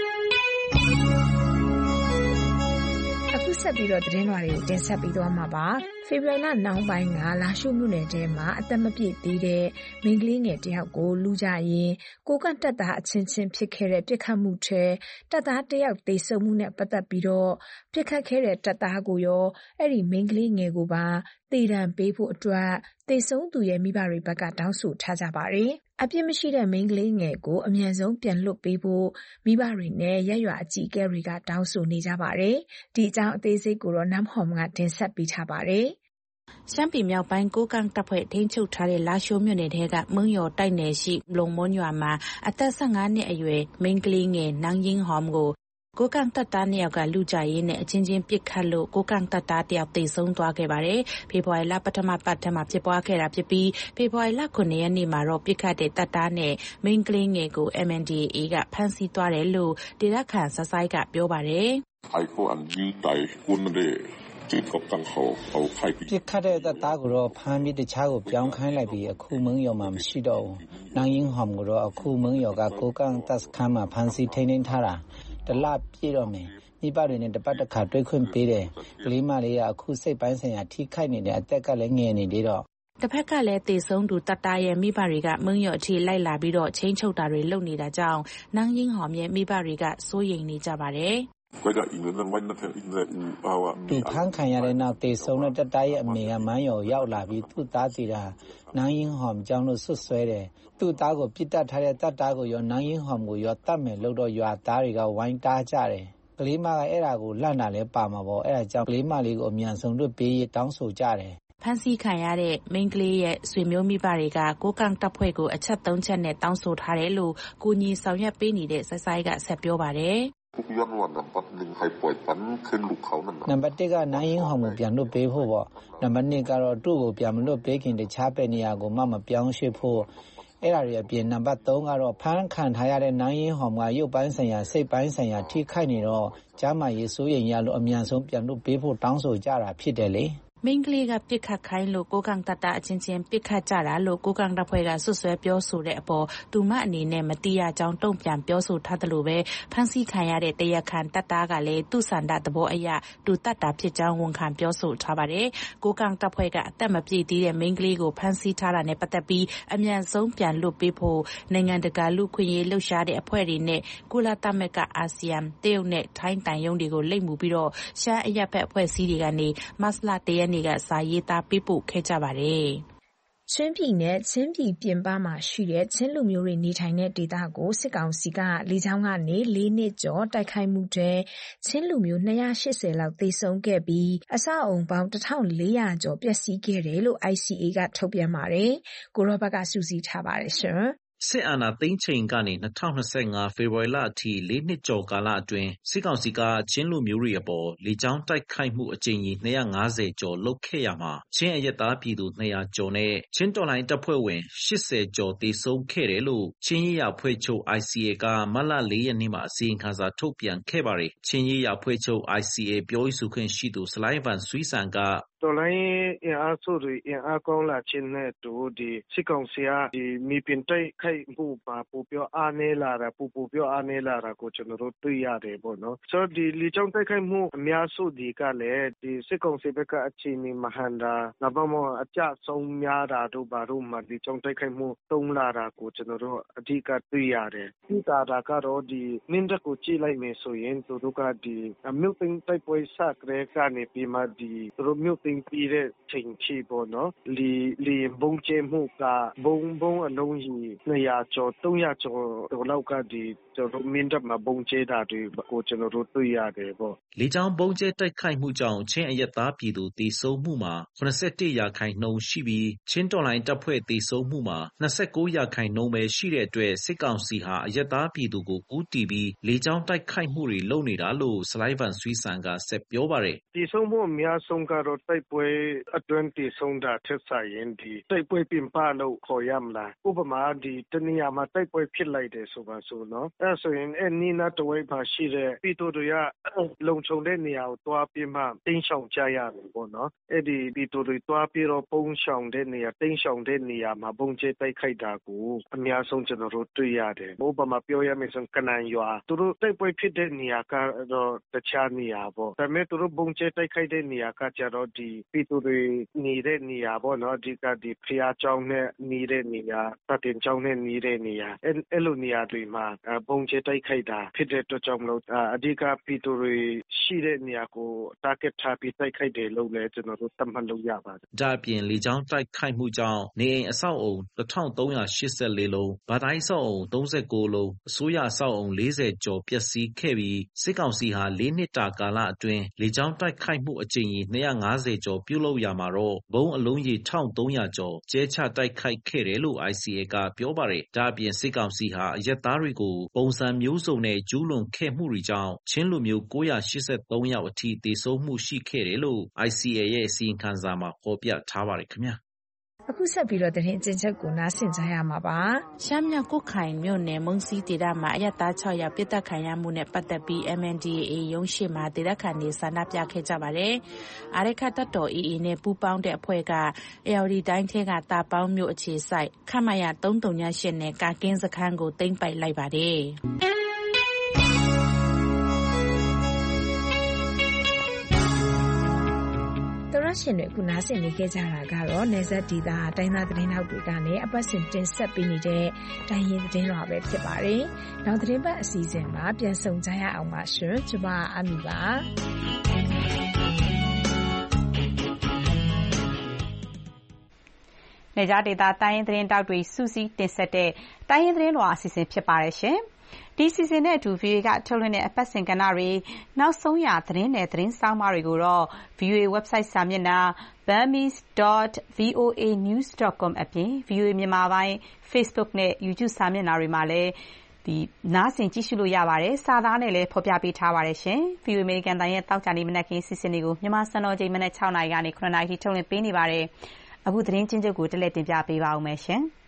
အခုဆက်ပြီးတော့သတင်းလွှာတွေကိုတင်ဆက်ပြီးသွားမှာပါ။ဖေဖော်ဝါရီလနောက်ပိုင်းကလာရှိုးမြို့နယ်ထဲမှာအသက်မပြည့်သေးတဲ့မိန်းကလေးငယ်တယောက်ကိုလူကြရင်ကိုကန့်တပ်သားအချင်းချင်းဖြစ်ခဲ့တဲ့ပြစ်ခတ်မှုထဲတပ်သားတယောက်သေဆုံးမှုနဲ့ပတ်သက်ပြီးတော့ပြစ်ခတ်ခဲ့တဲ့တပ်သားကိုရောအဲ့ဒီမိန်းကလေးငယ်ကိုပါသေဒဏ်ပေးဖို့အတွက်သေဆုံးသူရဲ့မိဘတွေဘက်ကတောင်းဆိုထားကြပါတယ်။အပြစ်မရှိတဲ့မိန်းကလေးငယ်ကိုအမြန်ဆုံးပြန်လွှတ်ပေးဖို့မိဘတွေနဲ့ရပ်ရွာအကြီးအကဲတွေကတောင်းဆိုနေကြပါတယ်။ဒီအကြောင်းအသေးစိတ်ကိုတော့နမ်ဟော်မကတင်ဆက်ပေးထားပါတယ်။ရှမ်းပြည်မြောက်ပိုင်းကိုကန့်တပ်ဖွဲ့ထိန်းချုပ်ထားတဲ့လာရှိုးမြို့နယ်ထဲကမုံရော်တိုက်နယ်ရှိလုံမွန်ရွာမှာအသက်15 နှစ်အရွယ်မိန်းကလေးငယ်နန်းရင်ဟောမ်ကိုကိုကန့်တပ်သား2 ယောက်ကလူကြရင်းနဲ့အချင်းချင်းပစ်ခတ်လို့ကိုကန့်တပ်သား1 ယောက်သေဆုံးသွားခဲ့ပါတယ်။ဖေဖော်ဝါရီလပထမပတ်ထဲမှာဖြစ်ပွားခဲ့တာဖြစ်ပြီးဖေဖော်ဝါရီလ9 ရက်နေ့မှာတော့ပစ်ခတ်တဲ့တပ်သားနဲ့မိန်းကလေးငယ်ကို MNDAA ကဖမ်းဆီးသွားတယ်လို့ဒေသခံစဆိုင်ကပြောပါတယ်။ပြစ်ခတ်တဲ့တပ်သားကိုတော့ဖမ်းပြီးတခြားကိုပြောင်းခိုင်းလိုက်ပြီးအခုမုံရော်မှာမရှိတော့ဘူး။နန်းရင်ဟောမ်ကိုတော့အခုမုံရော်ကကိုကန့်တပ်စခန်းမှာဖမ်းဆီးထိန်းသိမ်းထားတာတလပြည့်တော့မယ်။မိဘတွေနဲ့တပတ်တစ်ခါတွေ့ခွင့်ပေးတယ်။ကလေးမလေးကအခုစိတ်ပိုင်းဆိုင်ရာထိခိုက်နေတဲ့အသက်ကလည်းငယ်နေသေးတော့တစ်ဖက်ကလည်းသေဆုံးသူတပ်သားရဲ့မိဘတွေကမုံရော်အထိလိုက်လာပြီးတော့ချင်းချုပ်တာတွေလုပ်နေတာကြောင့်နန်းရင်ဟောမ်ရဲ့မိဘတွေကစိုးရိမ်နေကြပါတယ်။သူဖမ်းခံရတဲ့နောက်သေဆုံးတဲ့တပ်သားရဲ့အမေကမန်းရော်ရောက်လာပြီးသူ့သားစီတာနန်းရင်ဟောမ်ကြောင့်လို့ဆွဆွဲတယ်။သူ့သားကိုပြစ်တက်ထားတဲ့တပ်သားကိုရောနန်းရင်ဟောမ်ကိုရောတတ်မယ်လို့တော့ရွာသားတွေကဝိုင်းတားကြတယ်။ကလေးမကအဲ့ဒါကိုလှန့်တာလဲပါမှာပေါ့အဲ့ဒါကြောင့်ကလေးမလေးကိုအမြန်ဆုံးလွတ်ပေးတောင်းဆိုကြတယ်။ဖမ်းဆီးခံရတဲ့မိန်းကလေးရဲ့ဆွေမျိုးမိဘတွေကကိုကန့်တပ်ဖွဲ့ကိုအချက်3 ချက်နဲ့တောင်းဆိုထားတယ်လို့ကိုညီဆောင်ရွက်ပေးနေတဲ့စဆိုင်ကဆက်ပြောပါတယ်။နံပါတ်1ကနိုင်ရင်ဟောင်ကိုပြန်လွတ်ပေးဖို့ပေါ့နံပါတ်2ကတော့သူ့ကိုပြန်မလွတ်ပေးခင်တခြားပဲနေရာကိုမပြောင်းရွှေ့ဖို့အဲ့ဒါတွေအပြင်နံပါတ်3ကတော့ဖမ်းခံထားရတဲ့နိုင်ရင်ဟောင်ကရုပ်ပိုင်းဆိုင်ရာစိတ်ပိုင်းဆိုင်ရာထိခိုက်နေတော့ကြားမှာရေးစိုးရင်ရလို့အမြန်ဆုံးပြန်လွတ်ပေးဖို့တောင်းဆိုကြတာဖြစ်တယ်လေမိန်းကလေးကပစ်ခတ်ခိုင်းလို့ကိုကန့်တပ်သားအချင်းချင်းပစ်ခတ်ကြတာလို့ကိုကန့်တပ်ဖွဲ့ကဆွဆွဲပြောဆိုတဲ့အပေါ်သူမအနေနဲ့မတိရကြောင်းတုံ့ပြန်ပြောဆိုထားတယ်လို့ပဲဖမ်းဆီးခံရတဲ့တရားခံတပ်သားကလည်းသူ့ဆန္ဒသဘောအရသူတတ်တာဖြစ်ကြောင်းဝန်ခံပြောဆိုထားပါတယ်ကိုကန့်တပ်ဖွဲ့ကအသက်မပြည့်သေးတဲ့မိန်းကလေးကိုဖမ်းဆီးထားတာနဲ့ပတ်သက်ပြီးအမြန်ဆုံးပြန်လွတ်ပေးဖို့နိုင်ငံတကာလူခွင့်ရေးလှုပ်ရှားတဲ့အဖွဲ့တွေနဲ့ကုလသမဂ္ဂအာဆီယံတရုတ်နဲ့ထိုင်းတန်ယုံတွေကိုလိပ်မူပြီးတော့ရှမ်းအရပ်ဘက်အဖွဲ့အစည်းတွေကနေမတ်လ1 ရက်နေ့ကစာရေးသားပေးပို့ခဲ့ကြပါတယ်။ချင်းပြည်နယ်ချင်းပြည်ပြင်ပမှာရှိတဲ့ချင်းလူမျိုးတွေနေထိုင်တဲ့ဒေသကိုစစ်ကောင်စီကလေကြောင်းကနေ4 နှစ်ကျော်တိုက်ခိုက်မှုတွင်ချင်းလူမျိုး280လောက်သေဆုံးခဲ့ပြီးအဆောက်အုံပေါင်း1400ကျော်ပျက်စီးခဲ့တယ်လို့ ICA ကထုတ်ပြန်ပါတယ်။ကိုရောဘတ်ကစူးစီးထားပါတယ်ရှင်။စစ်အာဏာသိမ်းချိန်ကနေ2025ဖေဖော်ဝါရီလအထိ4 နှစ်ကျော်ကာလအတွင်းစစ်ကောင်စီကချင်းလူမျိုးတွေအပေါ်လေကြောင်းတိုက်ခိုက်မှုအကြိမ်ကြီး250ကျော်လုပ်ခဲ့ရမှာချင်းအရက်သားပြည်သူ200ကျော်နဲ့ချင်းတော်လိုင်းတပ်ဖွဲ့ဝင်80ကျော်သေဆုံးခဲ့တယ်လို့ချင်းရေးရာဖွဲ့ချုပ် ICA ကမတ်လ4 ရက်နေ့မှာအစီရင်ခံစာထုတ်ပြန်ခဲ့ပါတယ်ချင်းရေးရာဖွဲ့ချုပ် ICA ပြောရေးဆိုခွင့်ရှိသူစလိုင်းဗန်ဆွီဆန်ကတော်လိုင်းအင်အားစုတွေအင်အားကောင်းလာခြင်းနဲ့တို့ဒီစစ်ကောင်စီကဒီမြေပြင်တိုက်ခိုက်မှုပါပိုပြောအားနည်းလာတာပိုပြောအားနည်းလာတာကိုကျွန်တော်တို့တွေ့ရတယ်ပေါ့နော်ဆိုတော့ဒီလီကြောင်းတိုက်ခိုက်မှုအများစုဒီကလည်းဒီစစ်ကောင်စီဘက်ကအခြေအနေမဟန်တာနောက်မှအကြဆုံးများတာတို့ဘာတို့မှဒီကြောင်းတိုက်ခိုက်မှုတုံးလာတာကိုကျွန်တော်တို့အဓိကတွေ့ရတယ်ဒီတာကတော့ဒီနင်းတက်ကိုကြည့်လိုက်မယ်ဆိုရင်သူတို့ကဒီမြို့သိမ်းတိုက်ပွဲစကရဲကနေပြီးမှဒီသူတို့မြို့သိမ်းပြီးတဲ့ချိန်ထိပေါ့နော်လေဘုံကျဲမှုကဘုံအလုံးကြီး200ကျော်300ကျော်လောက်ကကျွန်တော်မင်းတပ်မှာဘုံကျဲတာတွေကိုကျွန်တော်တို့တွေ့ရတယ်ပေါ့လေကြောင်းဘုံကျဲတိုက်ခိုက်မှုကြောင့်ချင်းအရက်သားပြည်သူသေဆုံးမှုမှာ81%ရှိပြီးချင်းတော်လိုင်းတပ်ဖွဲ့သေဆုံးမှုမှာ29%ပဲရှိတဲ့အတွက်စစ်ကောင်စီဟာအရက်သားပြည်သူကိုဦးတည်ပြီးလေကြောင်းတိုက်ခိုက်မှုတွေလုပ်နေတာလို့စလိုင်းဗန်ဆွီဆန်ကဆက်ပြောပါတယ်သေဆုံးမှုအများဆုံးကတော့တိုက်ပွဲအတွင်းသေဆုံးတာထက်ဆိုင်ရင်တိုက်ပွဲပင်ပလို့ခေါ်ရမလားဥပမာတနေရာမှာတိုက်ပွဲဖြစ်လိုက်တယ်ဆိုပါစို့နော်အဲဆိုရင်နီနာတဝိုက်မှာရှိတဲ့ပြည်သူတွေကလုံခြုံတဲ့နေရာကိုတွားပြီးမှတင်းရှောင်ကြရတယ်ပေါ့နော်အဲ့ဒီပြည်သူတွေတွားပြီးတော့ပုံရှောင်တဲ့နေရာတင်းရှောင်တဲ့နေရာမှာဘုံကျဲတိုက်ခိုက်တာကိုအများဆုံးကျွန်တော်တို့တွေ့ရတယ်ဥပမာပြောရမယ်ဆိုကနန်ရွာသူတို့တိုက်ပွဲဖြစ်တဲ့နေရာကတော့တခြားနေရာပေါ့ဒါပေမဲ့သူတို့ဘုံကျဲတိုက်ခိုက်တဲ့နေရာကကြတော့ပြည်သူတွေနေတဲ့နေရာပေါ့နော်ဖျားကျောင်းနဲ့နေတဲ့နေရာတတင်ကျောင်းနဲ့နေတဲ့နေရာအဲ့လိုနေရာတွေမှာဘုံကျဲတိုက်ခိုက်တာဖြစ်တဲ့အတွက်ကြောင့်မလို့အဓိကပြည်သူတွေရှိတဲ့နေရာကို target ထားပြီးတိုက်ခိုက်တယ်လို့လည်းကျွန်တော်တို့သတ်မှတ်လို့ရပါတယ်ဒါအပြင်လေကြောင်းတိုက်ခိုက်မှုကြောင့်နေအိမ်အဆောက်အုံ1384လုံးဗာတိုင်းအဆောက်အုံ39လုံးအစိုးရအဆောက်အုံ40ကျော်ပျက်စီးခဲ့ပြီးစစ်ကောင်စီဟာ4နှစ်တာကာလအတွင်းလေကြောင်းတိုက်ခိုက်မှုအကြိမ်ရေ250ကျော်ပြုလုပ်ရာမှာတော့ဘုံအလုံးရေ1300ကျော်ကျဲချတိုက်ခိုက်ခဲ့တယ်လို့ ICA ကပြောပါတယ်ဒါအပြင်စစ်ကောင်စီဟာအရက်သားတွေကိုပုံစံမျိုးစုံနဲ့ကျူးလွန်ခဲ့မှုတွေကြောင့်ချင်းလူမျိုး983ယောက်အထိသေဆုံးမှုရှိခဲ့တယ်လို့ ICA ရဲ့အစီရင်ခံစာမှာဖော်ပြထားပါတယ်ခင်ဗျာအခုဆက်ပြီးတော့သတင်းကျဉ်ချက်ကိုနားဆင်ကြရမှာပါရှမ်းမြောက်ကုတ်ခိုင်မြို့နယ်မုံစီဒေသမှာအရက်သား6ယောက်ပြစ်ဒဏ်ခံရမှုနဲ့ပတ်သက်ပြီး MNDAA ရုံးရှိမှာဒေသခံတွေဆန္ဒပြခဲ့ကြပါတယ်အာရခတ်တပ်တော် AA နဲ့ပူးပေါင်းတဲ့အဖွဲ့ကAOD တိုင်းထဲကတာပေါင်းမြို့အခြေစိုက်ခမရ338နဲ့ကာကင်းစခန်းကိုသိမ်းပိုက်လိုက်ပါတယ်ရရှင်တွေခုနားဆင်နေကြကြတာကတော့နေဆက်ဒေတာတိုင်းသားသတင်းထောက်တွေကနေအပတ်စဉ်တင်ဆက်ပေးနေတဲ့တိုင်းရင်းသတင်းလွှာပဲဖြစ်ပါတယ်။နောက်သတင်းပတ်အစီအစဉ်မှာပြန်ဆုံကြရအောင်ပါရှင်။ကျွန်မအမီပါ။နေကြဒေတာတိုင်းရင်းသတင်းတောက်တွေစူးစီးတင်ဆက်တဲ့တိုင်းရင်းသတင်းလွှာအစီအစဉ်ဖြစ်ပါတယ်ရှင်။ဒီစီစဉ်နဲ့အတူ VOA ကထုတ်လွှင့်တဲ့အပတ်စဉ်ကဏ္ဍတွေနောက်ဆုံးရသတင်းနဲ့သတင်းဆောင်းပါးတွေကိုတော့ VOA website စာမျက်နှာ burmese.voanews.com အပြင် VOA မြန်မာပိုင်း Facebook နဲ့ YouTube စာမျက်နှာတွေမှာလည်းနားဆင်ကြည့်ရှုလို့ရပါတယ်။စာသားနဲ့လည်းဖော်ပြပေးထားပါတယ်ရှင်။ VOA American တိုင်းရဲ့တောက်ကြနေမနက်ခင်းစီစဉ်တွေကိုမြန်မာစံတော်ချိန်မနက်6:00 နာရီကနေ9:00 နာရီထိထုတ်လွှင့်ပေးနေပါတယ်။အခုသတင်းချင်းချုပ်ကိုတက်လက်တင်ပြပေးပါဦးမယ်ရှင်။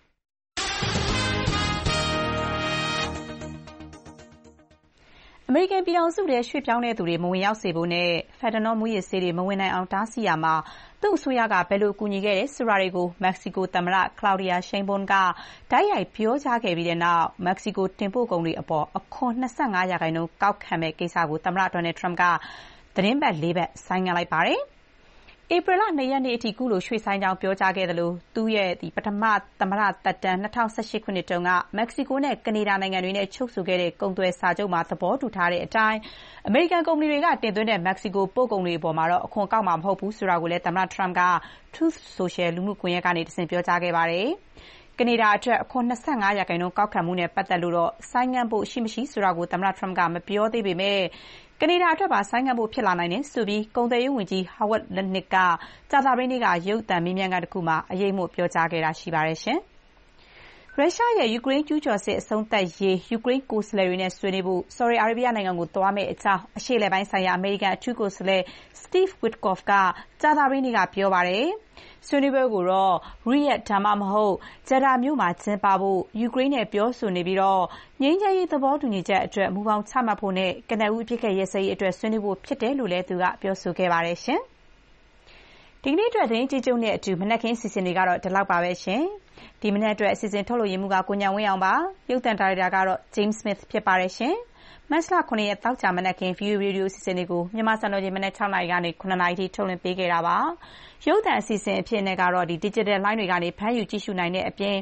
အမေရိကန်ပြည်ထောင်စုထဲရွှေ့ပြောင်းတဲ့သူတွေမဝင်ရောက်စေဖို့နဲ့ဖက်တနော်မူးယစ်ဆေးတွေမဝင်နိုင်အောင်တားဆီးရာမှာသူ့အစိုးရကဘယ်လိုကူညီခဲ့တယ်ဆိုတာတွေကိုမက္ကဆီကိုသမ္မတ Claudia Sheinbaum ကတိုက်ရိုက်ပြောကြားခဲ့ပြီးတဲ့နောက်မက္ကဆီကိုတင်ပို့ကုန်တွေအပေါ်အခွန် 25% ကောက်ခံမဲ့ကိစ္စကိုသမ္မတ Donald Trump ကသတင်းပတ် 4 ပတ်ဆိုင်းငံ့လိုက်ပါတယ်။ဧပြီလ 2 ရက်နေ့အထိကုလိုရွှေ့ဆိုင်းကြောင်းပြောကြားခဲ့သလိုသူ့ရဲ့ပထမသမ္မတသက်တမ်း2018ခုနှစ်တုန်းကမက္ကဆီကိုနဲ့ကနေဒါနိုင်ငံတွေနဲ့ချုပ်ဆိုခဲ့တဲ့ကုန်သွယ်စာချုပ်မှာသဘောတူထားတဲ့အတိုင်းအမေရိကန်ကုမ္ပဏီတွေကတင်သွင်းတဲ့မက္ကဆီကိုပို့ကုန်တွေအပေါ်မှာတော့အခွန်ကောက်မှာမဟုတ်ဘူးဆိုတာကိုလည်းသမ္မတ Trump က Truth Social လူမှုကွန်ရက်ကနေတဆင့်ပြောကြားခဲ့ပါတယ်။ကနေဒါအတွက်အခွန် 25% ကောက်ခံမှုနဲ့ပတ်သက်လို့တော့ဆိုင်းငံ့ဖို့ရှိမရှိဆိုတာကိုသမ္မတ Trump ကမပြောသေးပေမဲ့ကနေဒါအတွက်ပါဆိုင်းငံ့ဖို့ဖြစ်လာနိုင်တယ်ဆိုပြီးကုန်သွယ်ရေးဝန်ကြီး Howard Lutnick ကကြာသပတေးနေ့ကရုပ်သံမေးမြန်းခန်းတစ်ခုမှာအရေးမို့ပြောကြားခဲ့တာရှိပါတယ်ရှင်။ရုရှားရဲ့ယူကရိန်းကျူးကျော်စစ်အဆုံးသတ်ရေးယူကရိန်းကိုယ်စားလှယ်တွေနဲ့ဆွေးနွေးဖို့ဆော်ဒီအာရေဗျနိုင်ငံကိုသွားမယ့်အကြောင်းအရှေ့အလယ်ပိုင်းဆိုင်ရာအမေရိကန်အထူးကိုယ်စားလှယ် Steve Witkoff ကကြာသပတေးနေ့ကပြောပါတယ်။ဆွေးနွေးပွဲကိုတော့ Riyadh ဒါမှမဟုတ် Jeddah မြို့မှာကျင်းပဖို့ယူကရိန်းနဲ့ပြောဆိုနေပြီးငြိမ်းချမ်းရေးသဘောတူညီချက်အတွက်မူပေါင်းချမှတ်ဖို့နဲ့ကနဦးအပစ်အခတ်ရပ်စဲရေးအတွက်ဆွေးနွေးဖို့ဖြစ်တယ်လို့လည်းသူကပြောဆိုခဲ့ပါတယ်ရှင်။ဒီကနေ့အတွက်သတင်းကြည့်ကြုံနဲ့အတူမနက်ခင်းစီစဉ်တွေကတော့ဒီလောက်ပါပဲရှင်။ဒီမနက်အတွက်အစီအစဉ်ထုတ်လို့ရမှုကကိုညံဝင်းအောင်ပါရုပ်သံဒါရိုက်တာကတော့ James Smith ဖြစ်ပါတယ်ရှင်။မတ်လ 9 ရက်တောက်ကြမနက်ခင်း VOA Radio အစီအစဉ်တွေကိုမြန်မာစံတော်ချိန်မနက် 6 နာရီကနေ 9 နာရီထိထုတ်လွှင့်ပေးခဲ့တာပါ။ရုပ်သံအစီအစဉ်အဖြစ်နဲ့ကတော့ဒီ digital line တွေကနေဖမ်းယူကြည့်ရှုနိုင်တဲ့အပြင်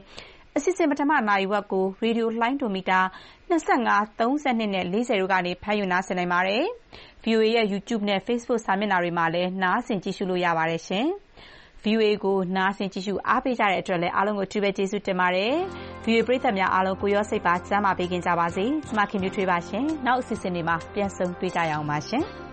အစီအစဉ်ပထမနာရီဝက်ကိုရေဒီယိုလှိုင်းဒိုမီတာ25 32နဲ့40တို့ကနေဖမ်းယူနားဆင်နိုင်ပါတယ်။ VOA ရဲ့ YouTube နဲ့ Facebook စာမျက်နှာတွေမှာလည်းနားဆင်ကြည့်ရှုလို့ရပါတယ်ရှင်။ VOA ကိုနားဆင်ကြည့်ရှုအားပေးကြတဲ့အတွက်လည်းအားလုံးကိုအထူးပဲကျေးဇူးတင်ပါတယ်။ VOA ပရိသတ်များအားလုံးကိုရောစိတ်ပါကျန်းမာပေးကြပါစေ။ကျွန်မခင်ဗျူးထွေးပါရှင်။နောက်အစီအစဉ်တွေမှာပြန်ဆုံတွေ့ကြရအောင်ပါရှင်။